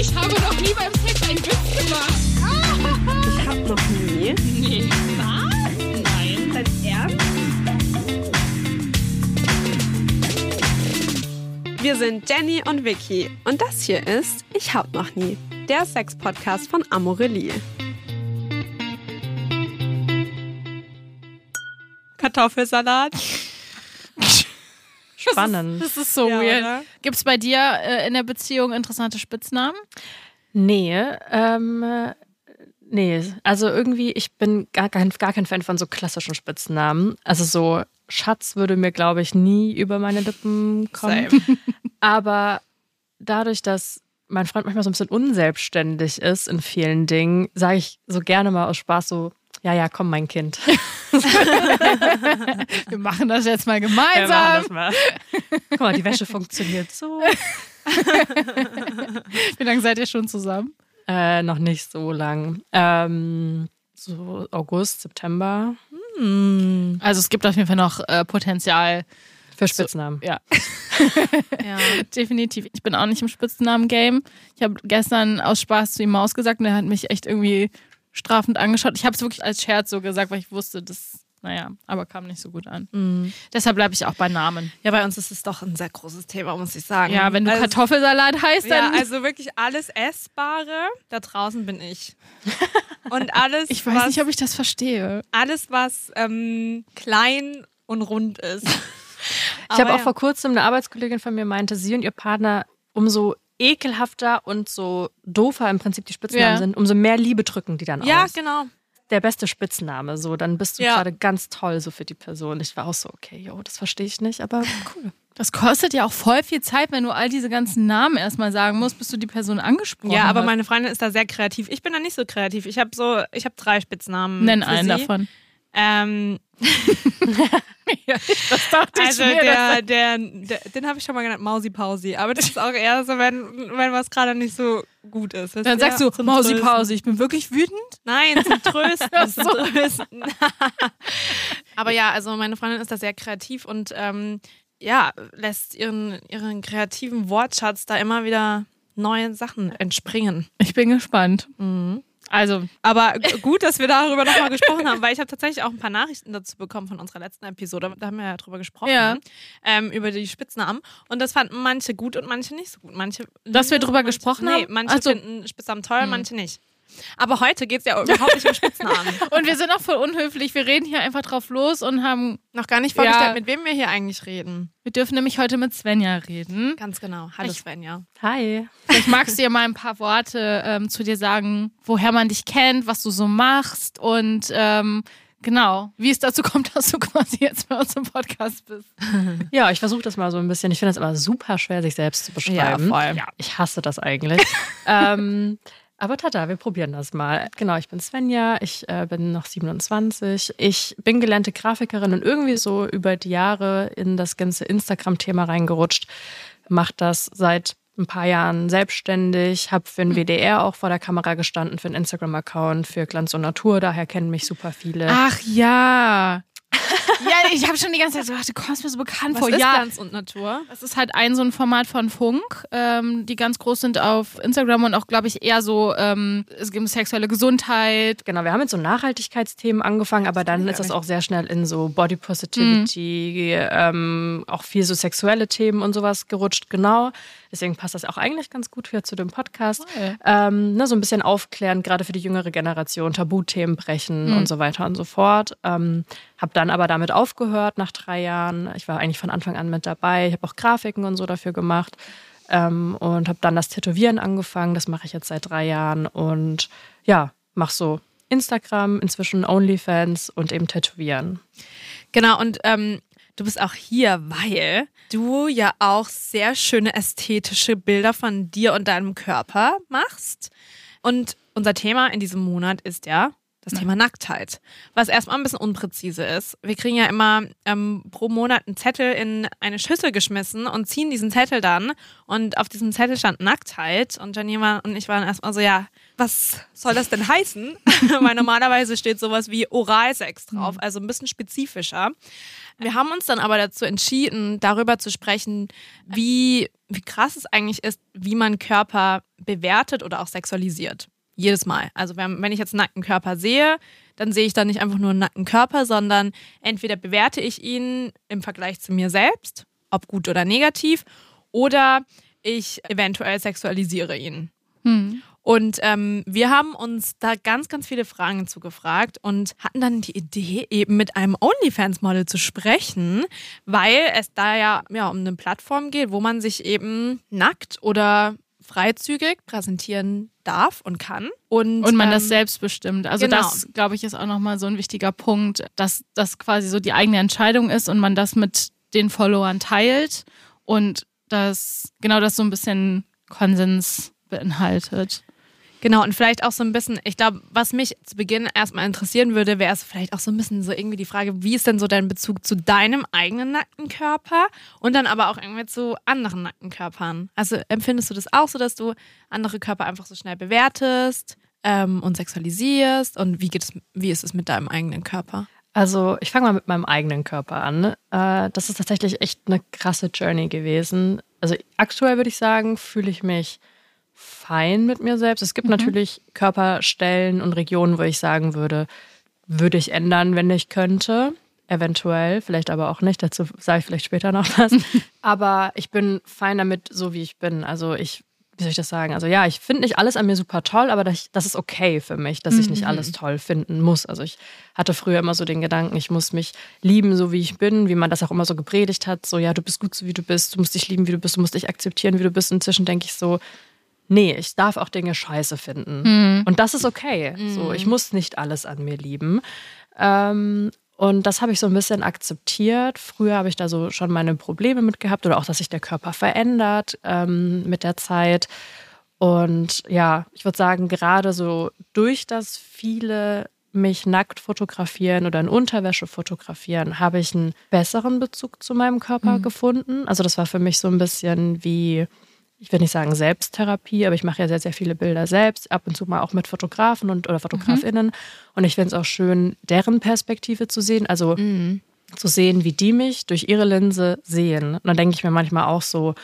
Ich habe noch nie beim Sex einen Witz gemacht. Ich hab noch nie. Nee. Was? Nein. Dein Ernst? Wir sind Jenny und Vicky und das hier ist Ich hab noch nie, der Sex-Podcast von Amorelie. Kartoffelsalat. Spannend. Das ist so Ja, weird. oder? Gibt es bei dir in der Beziehung interessante Spitznamen? Nee, also irgendwie, ich bin gar kein Fan von so klassischen Spitznamen. Also so Schatz würde mir, glaube ich, nie über meine Lippen kommen. Same. Aber dadurch, dass mein Freund manchmal so ein bisschen unselbstständig ist in vielen Dingen, sage ich so gerne mal aus Spaß so, ja, komm, mein Kind. Wir machen das jetzt mal gemeinsam. Guck mal, die Wäsche funktioniert so. Wie lange seid ihr schon zusammen? Noch nicht so lang. So August, September. Also es gibt auf jeden Fall noch Potenzial. Für Spitznamen. Ja, Ja. definitiv. Ich bin auch nicht im Spitznamen-Game. Ich habe gestern aus Spaß zu ihm Maus gesagt und er hat mich echt irgendwie strafend angeschaut. Ich habe es wirklich als Scherz so gesagt, weil ich wusste, aber kam nicht so gut an. Deshalb bleibe ich auch bei Namen. Ja, bei uns ist es doch ein sehr großes Thema, muss ich sagen. Ja, wenn du Also- Kartoffelsalat heißt, Ja, dann... also wirklich alles Essbare, da draußen bin ich. Und alles, ich weiß nicht, ob ich das verstehe. alles, was klein und rund ist. Ich habe Aber auch vor kurzem eine Arbeitskollegin von mir meinte, sie und ihr Partner, umso ekelhafter und so doofer im Prinzip die Spitznamen sind, umso mehr Liebe drücken die dann Ja, aus. genau. Der beste Spitzname, so, dann bist du Ja. gerade ganz toll so für die Person. Ich war auch so, okay, das verstehe ich nicht, aber cool. Das kostet ja auch voll viel Zeit, wenn du all diese ganzen Namen erstmal sagen musst, bis du die Person angesprochen Ja, aber hast. meine Freundin ist da sehr kreativ. Ich bin da nicht so kreativ. Ich habe 3 Spitznamen. Nenn für einen sie. davon. Das dachte ich also mir, den habe ich schon mal genannt, Mausi Pausi. Aber das ist auch eher so, wenn was gerade nicht so gut ist. Das Dann ist sagst eher du, zum Mausi Trösten. Pause, ich bin wirklich wütend. Nein, zum Trösten. Ach so. Zum Trösten. Aber ja, also meine Freundin ist da sehr kreativ und lässt ihren kreativen Wortschatz da immer wieder neue Sachen entspringen. Ich bin gespannt. Also, Aber gut, dass wir darüber nochmal gesprochen haben, weil ich habe tatsächlich auch ein paar Nachrichten dazu bekommen von unserer letzten Episode. Da haben wir ja drüber gesprochen, Ja. Über die Spitznamen. Und das fanden manche gut und manche nicht so gut. Manche Dass wir drüber manche, gesprochen Nee, haben? manche Ach so. finden Spitznamen toll, manche nicht. Aber heute geht es ja überhaupt nicht um Spitznamen. und wir sind auch voll unhöflich. Wir reden hier einfach drauf los und Noch gar nicht vorgestellt, Ja. mit wem wir hier eigentlich reden. wir dürfen nämlich heute mit Svenja reden. Ganz genau. Hallo Svenja. Hi. Vielleicht magst du ja mal ein paar Worte zu dir sagen, woher man dich kennt, was du so machst und genau, wie es dazu kommt, dass du quasi jetzt bei uns im Podcast bist. Ja, ich versuche das mal so ein bisschen. Ich finde es aber super schwer, sich selbst zu beschreiben. voll. Ja, ich hasse das eigentlich. Aber tada, wir probieren das mal. Genau, ich bin Svenja, ich bin noch 27. Ich bin gelernte Grafikerin und irgendwie so über die Jahre in das ganze Instagram-Thema reingerutscht. Mache das seit ein paar Jahren selbstständig, habe für den WDR auch vor der Kamera gestanden, für einen Instagram-Account, für Glanz und Natur, daher kennen mich super viele. Ach ja. Ja, ich habe schon die ganze Zeit so gedacht, du kommst mir so bekannt vor. Was ist Ja, Glanz und Natur? das ist halt so ein Format von Funk, die ganz groß sind auf Instagram und auch, glaube ich, eher so, es geht um sexuelle Gesundheit. Genau, wir haben mit so Nachhaltigkeitsthemen angefangen, aber dann ist das auch sehr schnell in so Body Positivity, auch viel so sexuelle Themen und sowas gerutscht, genau. Deswegen passt das auch eigentlich ganz gut hier zu dem Podcast. So ein bisschen aufklären, gerade für die jüngere Generation, Tabuthemen brechen und so weiter und so fort. Habe dann aber damit aufgehört nach 3 Jahren. Ich war eigentlich von Anfang an mit dabei. Ich habe auch Grafiken und so dafür gemacht. Und habe dann das Tätowieren angefangen. Das mache ich jetzt seit 3 Jahren. Und ja, mache so Instagram, inzwischen OnlyFans und eben Tätowieren. Genau, und du bist auch hier, weil du ja auch sehr schöne ästhetische Bilder von dir und deinem Körper machst. Und unser Thema in diesem Monat ist ja das Thema Nacktheit, was erstmal ein bisschen unpräzise ist. Wir kriegen ja immer pro Monat einen Zettel in eine Schüssel geschmissen und ziehen diesen Zettel dann und auf diesem Zettel stand Nacktheit und Janima und ich waren erstmal so, ja, was soll das denn heißen? Weil normalerweise steht sowas wie Oralsex drauf, also ein bisschen spezifischer. Wir haben uns dann aber dazu entschieden, darüber zu sprechen, wie wie krass es eigentlich ist, wie man Körper bewertet oder auch sexualisiert. Jedes Mal. Also wenn ich jetzt einen nackten Körper sehe, dann sehe ich da nicht einfach nur einen nackten Körper, sondern entweder bewerte ich ihn im Vergleich zu mir selbst, ob gut oder negativ, oder ich eventuell sexualisiere ihn. Und wir haben uns da ganz, ganz viele Fragen zugefragt und hatten dann die Idee, eben mit einem OnlyFans-Model zu sprechen, weil es da ja um eine Plattform geht, wo man sich eben nackt oder freizügig präsentieren darf und kann. Und man das selbst bestimmt. Also genau. Das, glaube ich, ist auch nochmal so ein wichtiger Punkt, dass das quasi so die eigene Entscheidung ist und man das mit den Followern teilt und das so ein bisschen Konsens beinhaltet. Genau, und vielleicht auch so ein bisschen, ich glaube, was mich zu Beginn erstmal interessieren würde, wäre es vielleicht auch so ein bisschen so irgendwie die Frage, wie ist denn so dein Bezug zu deinem eigenen nackten Körper und dann aber auch irgendwie zu anderen nackten Körpern? Also empfindest du das auch so, dass du andere Körper einfach so schnell bewertest und sexualisierst? Und wie ist es mit deinem eigenen Körper? Also ich fange mal mit meinem eigenen Körper an. Das ist tatsächlich echt eine krasse Journey gewesen. Also aktuell würde ich sagen, fühle ich mich fein mit mir selbst. Es gibt natürlich Körperstellen und Regionen, wo ich sagen würde ich ändern, wenn ich könnte. Eventuell, vielleicht aber auch nicht. Dazu sage ich vielleicht später noch was. Aber ich bin fein damit, so wie ich bin. Also wie soll ich das sagen? Also ja, ich finde nicht alles an mir super toll, aber das ist okay für mich, dass ich nicht alles toll finden muss. Also ich hatte früher immer so den Gedanken, ich muss mich lieben, so wie ich bin, wie man das auch immer so gepredigt hat. So, ja, du bist gut, so wie du bist, du musst dich lieben, wie du bist, du musst dich akzeptieren, wie du bist. Inzwischen denke ich so, nee, ich darf auch Dinge scheiße finden. Und das ist okay. So, ich muss nicht alles an mir lieben. Und das habe ich so ein bisschen akzeptiert. Früher habe ich da so schon meine Probleme mit gehabt oder auch, dass sich der Körper verändert mit der Zeit. Und ja, ich würde sagen, gerade so durch das viele mich nackt fotografieren oder in Unterwäsche fotografieren, habe ich einen besseren Bezug zu meinem Körper gefunden. Also das war für mich so ein bisschen wie, ich will nicht sagen Selbsttherapie, aber ich mache ja sehr, sehr viele Bilder selbst, ab und zu mal auch mit Fotografen oder FotografInnen. Und ich finde es auch schön, deren Perspektive zu sehen, also zu sehen, wie die mich durch ihre Linse sehen. Und dann denke ich mir manchmal auch so,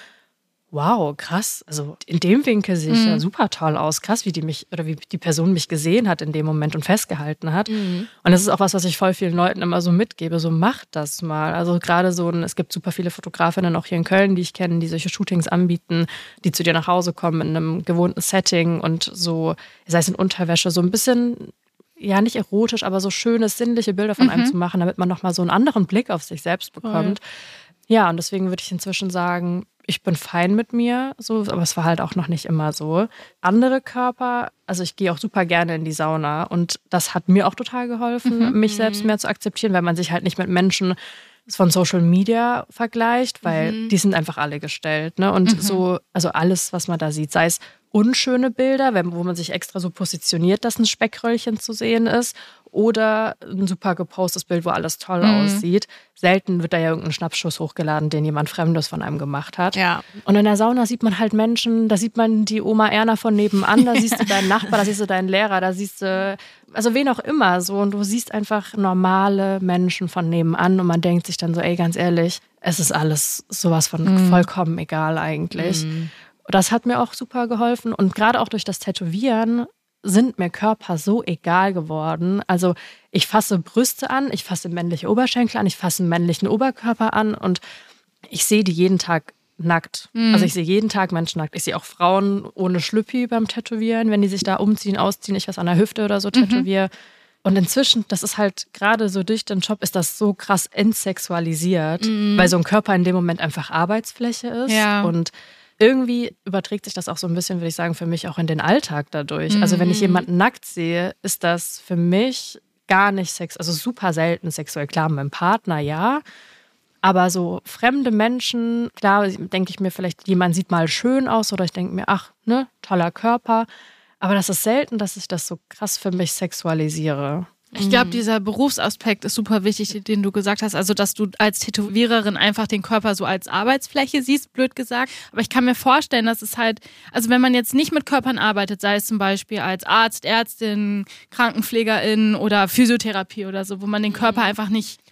wow, krass, also in dem Winkel sehe ich ja super toll aus. Krass, wie die Person mich gesehen hat in dem Moment und festgehalten hat. Und das ist auch was ich voll vielen Leuten immer so mitgebe, so macht das mal. Also gerade es gibt super viele Fotografinnen auch hier in Köln, die ich kenne, die solche Shootings anbieten, die zu dir nach Hause kommen in einem gewohnten Setting und so, sei es in Unterwäsche, so ein bisschen, ja nicht erotisch, aber so schöne, sinnliche Bilder von einem zu machen, damit man nochmal so einen anderen Blick auf sich selbst bekommt. Ja, und deswegen würde ich inzwischen sagen, ich bin fein mit mir, so, aber es war halt auch noch nicht immer so. Andere Körper, also ich gehe auch super gerne in die Sauna und das hat mir auch total geholfen, mich selbst mehr zu akzeptieren, weil man sich halt nicht mit Menschen von Social Media vergleicht, weil die sind einfach alle gestellt, ne? Und so, also alles, was man da sieht, sei es unschöne Bilder, wo man sich extra so positioniert, dass ein Speckröllchen zu sehen ist, oder ein super gepostetes Bild, wo alles toll aussieht. Selten wird da ja irgendein Schnappschuss hochgeladen, den jemand Fremdes von einem gemacht hat. Ja. Und in der Sauna sieht man halt Menschen, da sieht man die Oma Erna von nebenan, da siehst du deinen Nachbar, da siehst du deinen Lehrer, da siehst du, also wen auch immer so. Und du siehst einfach normale Menschen von nebenan und man denkt sich dann so, ey, ganz ehrlich, es ist alles sowas von vollkommen egal eigentlich. Das hat mir auch super geholfen und gerade auch durch das Tätowieren sind mir Körper so egal geworden. Also ich fasse Brüste an, ich fasse männliche Oberschenkel an, ich fasse einen männlichen Oberkörper an und ich sehe die jeden Tag nackt. Also ich sehe jeden Tag Menschen nackt. Ich sehe auch Frauen ohne Schlüppi beim Tätowieren, wenn die sich da umziehen, ausziehen, ich was an der Hüfte oder so tätowiere. Und inzwischen, das ist halt gerade so durch den Job, ist das so krass entsexualisiert, weil so ein Körper in dem Moment einfach Arbeitsfläche ist. Ja. Und irgendwie überträgt sich das auch so ein bisschen, würde ich sagen, für mich auch in den Alltag dadurch. Also wenn ich jemanden nackt sehe, ist das für mich gar nicht also super selten sexuell. Klar, mit meinem Partner, ja. Aber so fremde Menschen, klar, denke ich mir vielleicht, jemand sieht mal schön aus oder ich denke mir, ach, ne, toller Körper. Aber das ist selten, dass ich das so krass für mich sexualisiere. Ich glaube, dieser Berufsaspekt ist super wichtig, den du gesagt hast. Also, dass du als Tätowiererin einfach den Körper so als Arbeitsfläche siehst, blöd gesagt. Aber ich kann mir vorstellen, dass es halt, also wenn man jetzt nicht mit Körpern arbeitet, sei es zum Beispiel als Arzt, Ärztin, Krankenpflegerin oder Physiotherapie oder so, wo man den Körper einfach nicht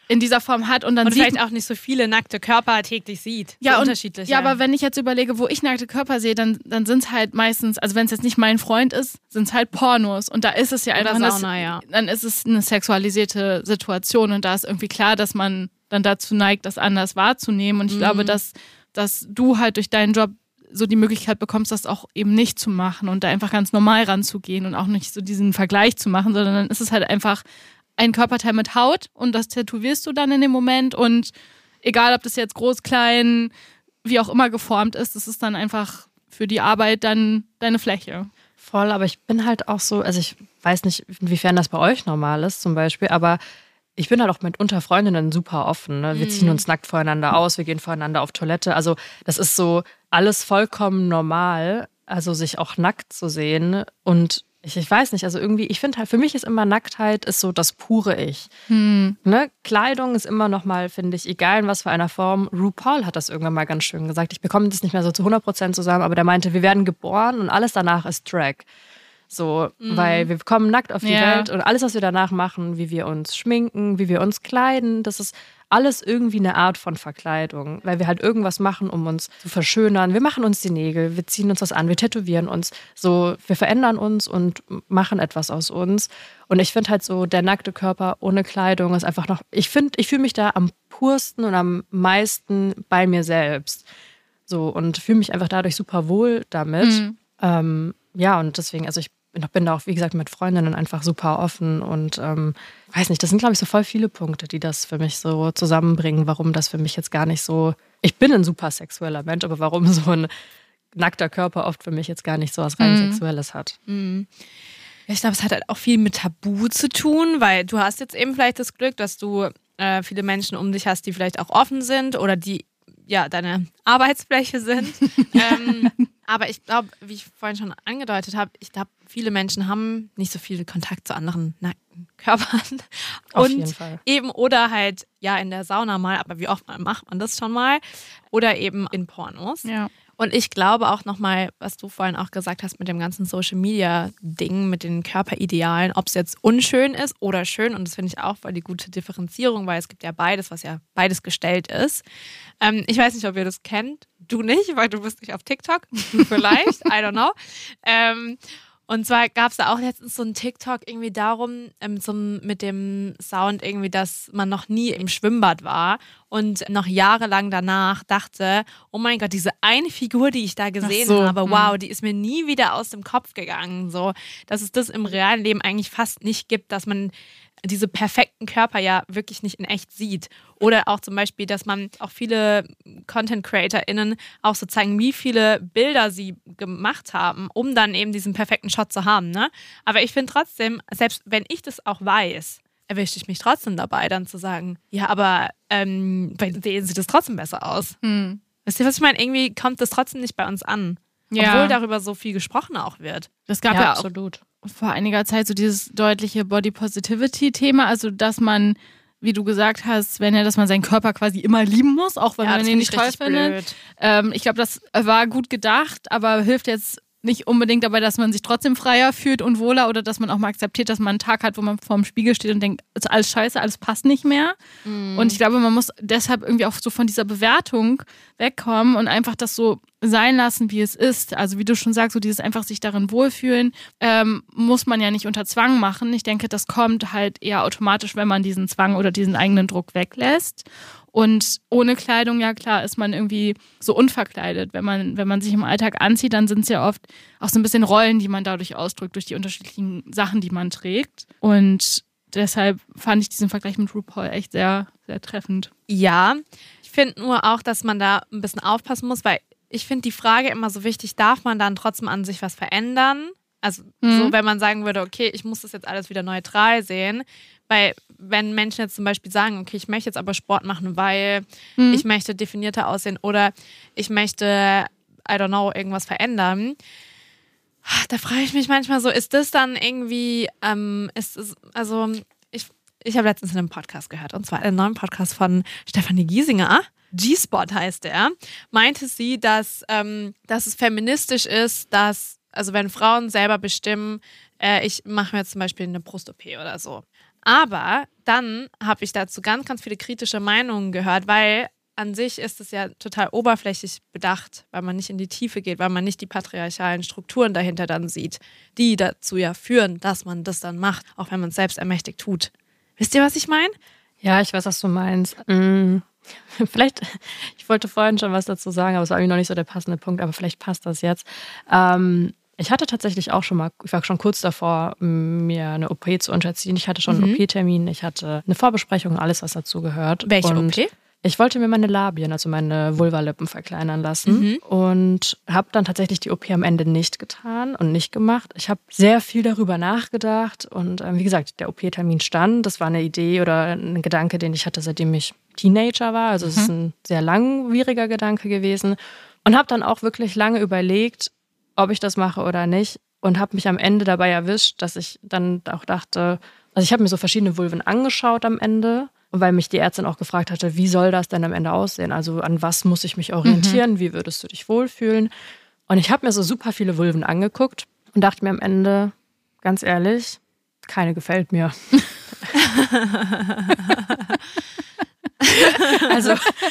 in dieser Form hat und dann Und sieht vielleicht auch nicht so viele nackte Körper täglich sieht. ja, so und, unterschiedlich. ja, aber wenn ich jetzt überlege, wo ich nackte Körper sehe, dann sind es halt meistens, also wenn es jetzt nicht mein Freund ist, sind es halt Pornos. Und da ist es ja Oder einfach Sauna, ja. dann ist es eine sexualisierte Situation und da ist irgendwie klar, dass man dann dazu neigt, das anders wahrzunehmen. Und ich glaube, dass du halt durch deinen Job so die Möglichkeit bekommst, das auch eben nicht zu machen und da einfach ganz normal ranzugehen und auch nicht so diesen Vergleich zu machen, sondern dann ist es halt einfach ein Körperteil mit Haut und das tätowierst du dann in dem Moment und egal, ob das jetzt groß, klein, wie auch immer geformt ist, das ist dann einfach für die Arbeit dann deine Fläche. Voll, aber ich bin halt auch so, also ich weiß nicht, inwiefern das bei euch normal ist zum Beispiel, aber ich bin halt auch mit unter Freundinnen super offen. Ne? Wir ziehen uns nackt voreinander aus, wir gehen voreinander auf Toilette. Also das ist so alles vollkommen normal, also sich auch nackt zu sehen und ich weiß nicht, also irgendwie, ich finde halt, für mich ist immer Nacktheit ist so das pure Ich. Ne? Kleidung ist immer noch mal, finde ich, egal in was für einer Form. RuPaul hat das irgendwann mal ganz schön gesagt. Ich bekomme das nicht mehr so zu 100% zusammen, aber der meinte, wir werden geboren und alles danach ist Drag. So, weil wir kommen nackt auf die Welt und alles, was wir danach machen, wie wir uns schminken, wie wir uns kleiden, das ist alles irgendwie eine Art von Verkleidung, weil wir halt irgendwas machen, um uns zu verschönern. Wir machen uns die Nägel, wir ziehen uns was an, wir tätowieren uns, so, wir verändern uns und machen etwas aus uns. Und ich finde halt so, der nackte Körper ohne Kleidung ist einfach noch, ich fühle mich da am pursten und am meisten bei mir selbst. So, und fühle mich einfach dadurch super wohl damit. Ja, und deswegen, also ich bin da auch, wie gesagt, mit Freundinnen einfach super offen und weiß nicht, das sind, glaube ich, so voll viele Punkte, die das für mich so zusammenbringen, warum das für mich jetzt gar nicht so, ich bin ein super sexueller Mensch, aber warum so ein nackter Körper oft für mich jetzt gar nicht so was rein Sexuelles hat. Ich glaube, es hat halt auch viel mit Tabu zu tun, weil du hast jetzt eben vielleicht das Glück, dass du viele Menschen um dich hast, die vielleicht auch offen sind oder die ja deine Arbeitsfläche sind. Aber ich glaube, wie ich vorhin schon angedeutet habe, ich glaube, viele Menschen haben nicht so viel Kontakt zu anderen nackten Körpern. Auf jeden Fall. Eben oder halt ja in der Sauna mal, aber wie oft macht man das schon mal? Oder eben in Pornos. Ja. Und ich glaube auch nochmal, was du vorhin auch gesagt hast mit dem ganzen Social-Media-Ding, mit den Körperidealen, ob es jetzt unschön ist oder schön. Und das finde ich auch voll die gute Differenzierung, weil es gibt ja beides, was ja beides gestellt ist. Ich weiß nicht, ob ihr das kennt. Du nicht, weil du bist nicht auf TikTok. Du vielleicht, I don't know. Und zwar gab es da auch letztens so einen TikTok irgendwie darum, mit dem Sound irgendwie, dass man noch nie im Schwimmbad war und noch jahrelang danach dachte, oh mein Gott, diese eine Figur, die ich da gesehen habe, wow, die ist mir nie wieder aus dem Kopf gegangen. So, dass es das im realen Leben eigentlich fast nicht gibt, dass man diese perfekten Körper ja wirklich nicht in echt sieht. Oder auch zum Beispiel, dass man auch viele Content-CreatorInnen auch so zeigen, wie viele Bilder sie gemacht haben, um dann eben diesen perfekten Shot zu haben. Ne? Aber ich finde trotzdem, selbst wenn ich das auch weiß, erwische ich mich trotzdem dabei, dann zu sagen, ja, aber bei denen sieht es trotzdem besser aus. Wisst ihr, was ich meine? Irgendwie kommt das trotzdem nicht bei uns an. Ja. Obwohl darüber so viel gesprochen auch wird. Das gab ja auch absolut. vor einiger Zeit so dieses deutliche Body Positivity-Thema, also dass man, wie du gesagt hast, dass man seinen Körper quasi immer lieben muss, auch wenn man ihn nicht toll findet. Ich glaube, das war gut gedacht, aber hilft jetzt nicht unbedingt dabei, dass man sich trotzdem freier fühlt und wohler oder dass man auch mal akzeptiert, dass man einen Tag hat, wo man vorm Spiegel steht und denkt, ist alles scheiße, alles passt nicht mehr. Und ich glaube, man muss deshalb irgendwie auch so von dieser Bewertung wegkommen und einfach das so sein lassen, wie es ist. Also wie du schon sagst, so dieses einfach sich darin wohlfühlen, muss man ja nicht unter Zwang machen. Ich denke, das kommt halt eher automatisch, wenn man diesen Zwang oder diesen eigenen Druck weglässt. Und ohne Kleidung, ja klar, ist man irgendwie so unverkleidet. Wenn man sich im Alltag anzieht, dann sind es ja oft auch so ein bisschen Rollen, die man dadurch ausdrückt, durch die unterschiedlichen Sachen, die man trägt. Und deshalb fand ich diesen Vergleich mit RuPaul echt sehr, sehr treffend. Ja, ich finde nur auch, dass man da ein bisschen aufpassen muss, weil ich finde die Frage immer so wichtig, darf man dann trotzdem an sich was verändern? Also so, wenn man sagen würde, okay, ich muss das jetzt alles wieder neutral sehen, weil wenn Menschen jetzt zum Beispiel sagen, okay, ich möchte jetzt aber Sport machen, weil ich möchte definierter aussehen oder ich möchte, I don't know, irgendwas verändern, da frage ich mich manchmal so, ist das dann irgendwie, ich habe letztens in einem Podcast gehört, und zwar einen neuen Podcast von Stefanie Giesinger, G-Spot heißt der, meinte sie, dass es feministisch ist, dass, also wenn Frauen selber bestimmen, ich mache mir jetzt zum Beispiel eine Brust-OP oder so. Aber dann habe ich dazu ganz, ganz viele kritische Meinungen gehört, weil an sich ist es ja total oberflächlich bedacht, weil man nicht in die Tiefe geht, weil man nicht die patriarchalen Strukturen dahinter dann sieht, die dazu ja führen, dass man das dann macht, auch wenn man es selbst ermächtigt tut. Wisst ihr, was ich meine? Ja, ich weiß, was du meinst. Vielleicht, ich wollte vorhin schon was dazu sagen, aber es war irgendwie noch nicht so der passende Punkt, aber vielleicht passt das jetzt. Ich hatte tatsächlich auch schon mal, ich war schon kurz davor, mir eine OP zu unterziehen. Ich hatte schon einen OP-Termin, ich hatte eine Vorbesprechung, alles, was dazu gehört. Welche OP? Ich wollte mir meine Labien, also meine Vulvalippen verkleinern lassen und habe dann tatsächlich die OP am Ende nicht getan und nicht gemacht. Ich habe sehr viel darüber nachgedacht und wie gesagt, der OP-Termin stand. Das war eine Idee oder ein Gedanke, den ich hatte, seitdem ich Teenager war. Also es ist ein sehr langwieriger Gedanke gewesen und habe dann auch wirklich lange überlegt, ob ich das mache oder nicht und habe mich am Ende dabei erwischt, dass ich dann auch dachte, also ich habe mir so verschiedene Vulven angeschaut am Ende, weil mich die Ärztin auch gefragt hatte, wie soll das denn am Ende aussehen? Also an was muss ich mich orientieren? Wie würdest du dich wohlfühlen? Und ich habe mir so super viele Vulven angeguckt und dachte mir am Ende, ganz ehrlich, keine gefällt mir. Also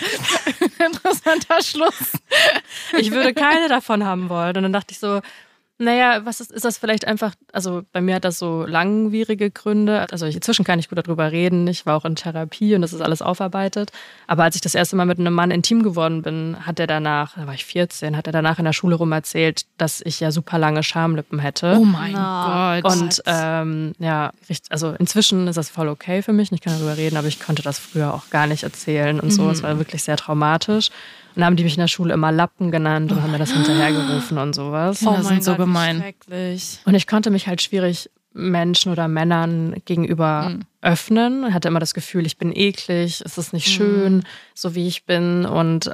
interessanter Schluss. Ich würde keine davon haben wollen. Und dann dachte ich so, naja, was ist das vielleicht einfach, also bei mir hat das so langwierige Gründe. Also inzwischen kann ich gut darüber reden. Ich war auch in Therapie und das ist alles aufarbeitet. Aber als ich das erste Mal mit einem Mann intim geworden bin, hat er danach, da war ich 14, hat er danach in der Schule rum erzählt, dass ich ja super lange Schamlippen hätte. Oh mein Gott. Und ja, also inzwischen ist das voll okay für mich. Ich kann darüber reden, aber ich konnte das früher auch gar nicht erzählen und so. Es war wirklich sehr traumatisch. Und dann haben die mich in der Schule immer Lappen genannt und haben mir das hinterhergerufen und sowas. Kinder sind so gemein. Schrecklich. Und ich konnte mich halt schwierig Menschen oder Männern gegenüber öffnen. Ich hatte immer das Gefühl, ich bin eklig, es ist nicht schön, so wie ich bin. Und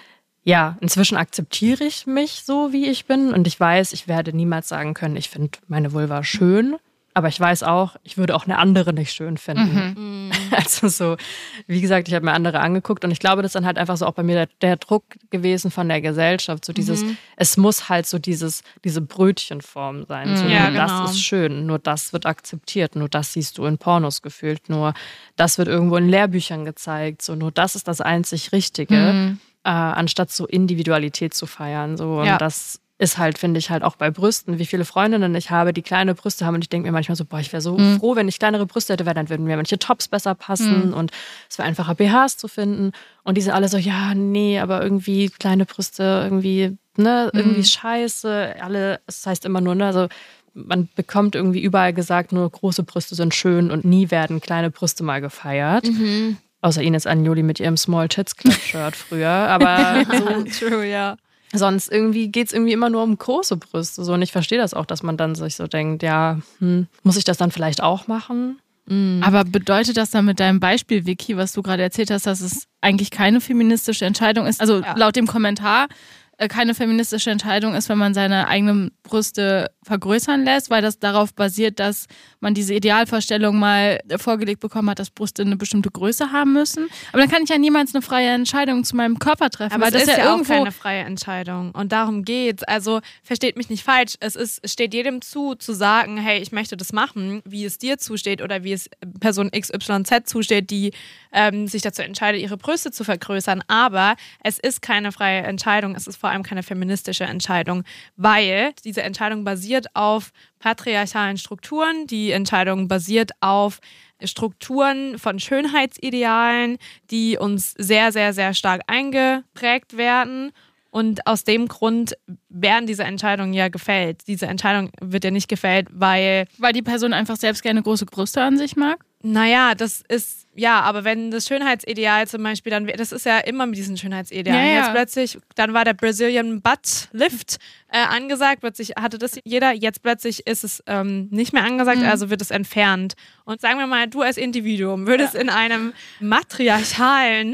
ja, inzwischen akzeptiere ich mich so, wie ich bin. Und ich weiß, ich werde niemals sagen können, ich finde meine Vulva schön. Aber ich weiß auch, ich würde auch eine andere nicht schön finden. Also so, wie gesagt, ich habe mir andere angeguckt und ich glaube, das ist dann halt einfach so auch bei mir der Druck gewesen von der Gesellschaft, so dieses, es muss halt so diese Brötchenform sein. So, Ja, nur genau. das ist schön, nur das wird akzeptiert, nur das siehst du in Pornos gefühlt, nur das wird irgendwo in Lehrbüchern gezeigt, so nur das ist das einzig Richtige, anstatt so Individualität zu feiern. So. Und das ist halt, finde ich, halt auch bei Brüsten, wie viele Freundinnen ich habe, die kleine Brüste haben und ich denke mir manchmal so, boah, ich wäre so froh, wenn ich kleinere Brüste hätte, weil dann würden mir manche Tops besser passen und es wäre einfacher, BHs zu finden. Und die sind alle so, ja, nee, aber irgendwie kleine Brüste, irgendwie, ne, irgendwie scheiße. Es heißt immer nur, ne, also man bekommt irgendwie überall gesagt, nur große Brüste sind schön und nie werden kleine Brüste mal gefeiert. Außer Ines Agnoli mit ihrem Small Tits Club Shirt früher, aber so True, ja. sonst irgendwie geht's irgendwie immer nur um große Brüste. So. Und ich verstehe das auch, dass man dann sich so denkt, ja, muss ich das dann vielleicht auch machen? Aber bedeutet das dann mit deinem Beispiel, Vicky, was du gerade erzählt hast, dass es eigentlich keine feministische Entscheidung ist? Also laut dem Kommentar keine feministische Entscheidung ist, wenn man seine eigenen Brüste vergrößern lässt, weil das darauf basiert, dass man diese Idealvorstellung mal vorgelegt bekommen hat, dass Brüste eine bestimmte Größe haben müssen. Aber dann kann ich ja niemals eine freie Entscheidung zu meinem Körper treffen. Aber weil es das ist ja auch irgendwo keine freie Entscheidung. Und darum geht's. Also versteht mich nicht falsch. Es steht jedem zu sagen, hey, ich möchte das machen, wie es dir zusteht oder wie es Person XYZ zusteht, die sich dazu entscheidet, ihre Brüste zu vergrößern. Aber es ist keine freie Entscheidung. Es ist vor allem keine feministische Entscheidung, weil diese Entscheidung basiert auf patriarchalen Strukturen. Die Entscheidung basiert auf Strukturen von Schönheitsidealen, die uns sehr, sehr, sehr stark eingeprägt werden. Und aus dem Grund werden diese Entscheidungen ja gefällt. Diese Entscheidung wird ja nicht gefällt, weil die Person einfach selbst gerne große Brüste an sich mag? naja, das ist, ja, aber wenn das Schönheitsideal zum Beispiel, dann, das ist ja immer mit diesen Schönheitsidealen. Ja, ja. Jetzt plötzlich, dann war der Brazilian Butt Lift angesagt, plötzlich hatte das jeder, jetzt plötzlich ist es nicht mehr angesagt, also wird es entfernt. Und sagen wir mal, du als Individuum würdest in einem matriarchalen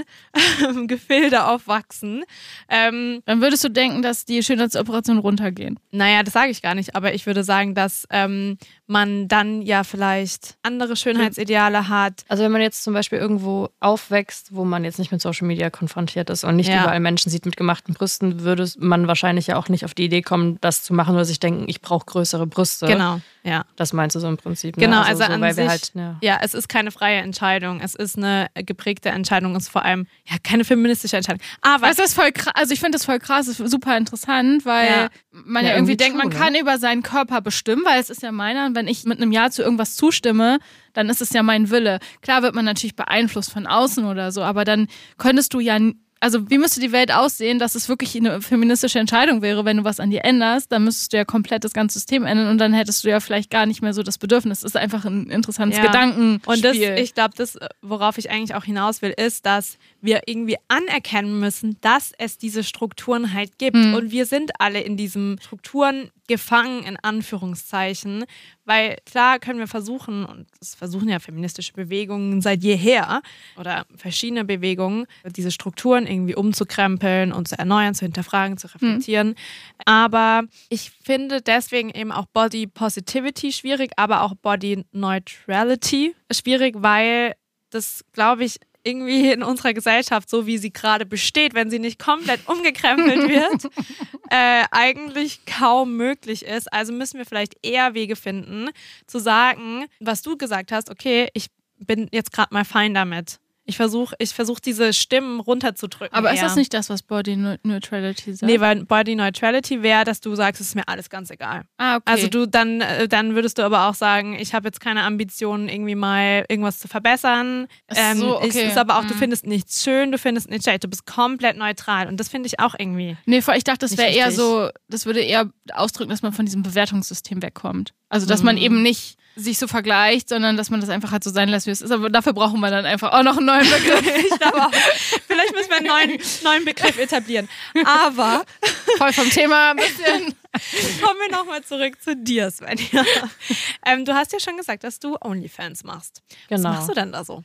Gefilde aufwachsen. Dann würdest du denken, dass die Schönheitsoperationen runtergehen. Naja, das sage ich gar nicht, aber ich würde sagen, dass man dann ja vielleicht andere Schönheitsideale hat. Also wenn man jetzt zum Beispiel irgendwo aufwächst, wo man jetzt nicht mit Social Media konfrontiert ist und nicht überall Menschen sieht mit gemachten Brüsten, würde man wahrscheinlich ja auch nicht auf die Idee kommen, das zu machen oder sich denken, ich brauche größere Brüste. Genau. Ja. Das meinst du so im Prinzip, ne? Genau, also an weil sich, wir halt, ja, es ist keine freie Entscheidung, es ist eine geprägte Entscheidung, es ist vor allem keine feministische Entscheidung. Aber das ist voll krass, also ich finde das voll krass, das ist super interessant, weil man ja irgendwie denkt, man kann über seinen Körper bestimmen, weil es ist ja meiner und wenn ich mit einem Ja zu irgendwas zustimme, dann ist es ja mein Wille. Klar wird man natürlich beeinflusst von außen oder so, aber dann könntest du ja, also wie müsste die Welt aussehen, dass es wirklich eine feministische Entscheidung wäre, wenn du was an dir änderst, dann müsstest du ja komplett das ganze System ändern und dann hättest du ja vielleicht gar nicht mehr so das Bedürfnis. Das ist einfach ein interessantes Gedankenspiel. Und ich glaube, worauf ich eigentlich auch hinaus will, ist, dass wir irgendwie anerkennen müssen, dass es diese Strukturen halt gibt. Und wir sind alle in diesen Strukturen gefangen, in Anführungszeichen. Weil klar können wir versuchen, und das versuchen ja feministische Bewegungen seit jeher oder verschiedene Bewegungen, diese Strukturen irgendwie umzukrempeln und zu erneuern, zu hinterfragen, zu reflektieren. Aber ich finde deswegen eben auch Body Positivity schwierig, aber auch Body Neutrality schwierig, weil das, glaube ich, irgendwie in unserer Gesellschaft, so wie sie gerade besteht, wenn sie nicht komplett umgekrempelt wird, eigentlich kaum möglich ist. Also müssen wir vielleicht eher Wege finden, zu sagen, was du gesagt hast, okay, ich bin jetzt gerade mal fein damit. Ich versuche diese Stimmen runterzudrücken. Aber ist das nicht das, was Body Neutrality sagt? Nee, weil Body Neutrality wäre, dass du sagst, es ist mir alles ganz egal. Ah, okay. Also dann würdest du aber auch sagen, ich habe jetzt keine Ambitionen, irgendwie mal irgendwas zu verbessern. So, okay. Es ist aber auch, du findest nichts schön, du findest nichts schlecht, du bist komplett neutral. Und das finde ich auch irgendwie. Nee, ich dachte, das wäre eher richtig. so, das würde eher ausdrücken, dass man von diesem Bewertungssystem wegkommt. Also, dass man eben nicht sich so vergleicht, sondern dass man das einfach halt so sein lässt, wie es ist. Aber dafür brauchen wir dann einfach auch noch einen neuen Begriff. Ich glaube auch. Vielleicht müssen wir einen neuen Begriff etablieren. Aber voll vom Thema ein bisschen. Kommen wir nochmal zurück zu dir, Svenja. Du hast ja schon gesagt, dass du OnlyFans machst. Genau. Was machst du denn da so?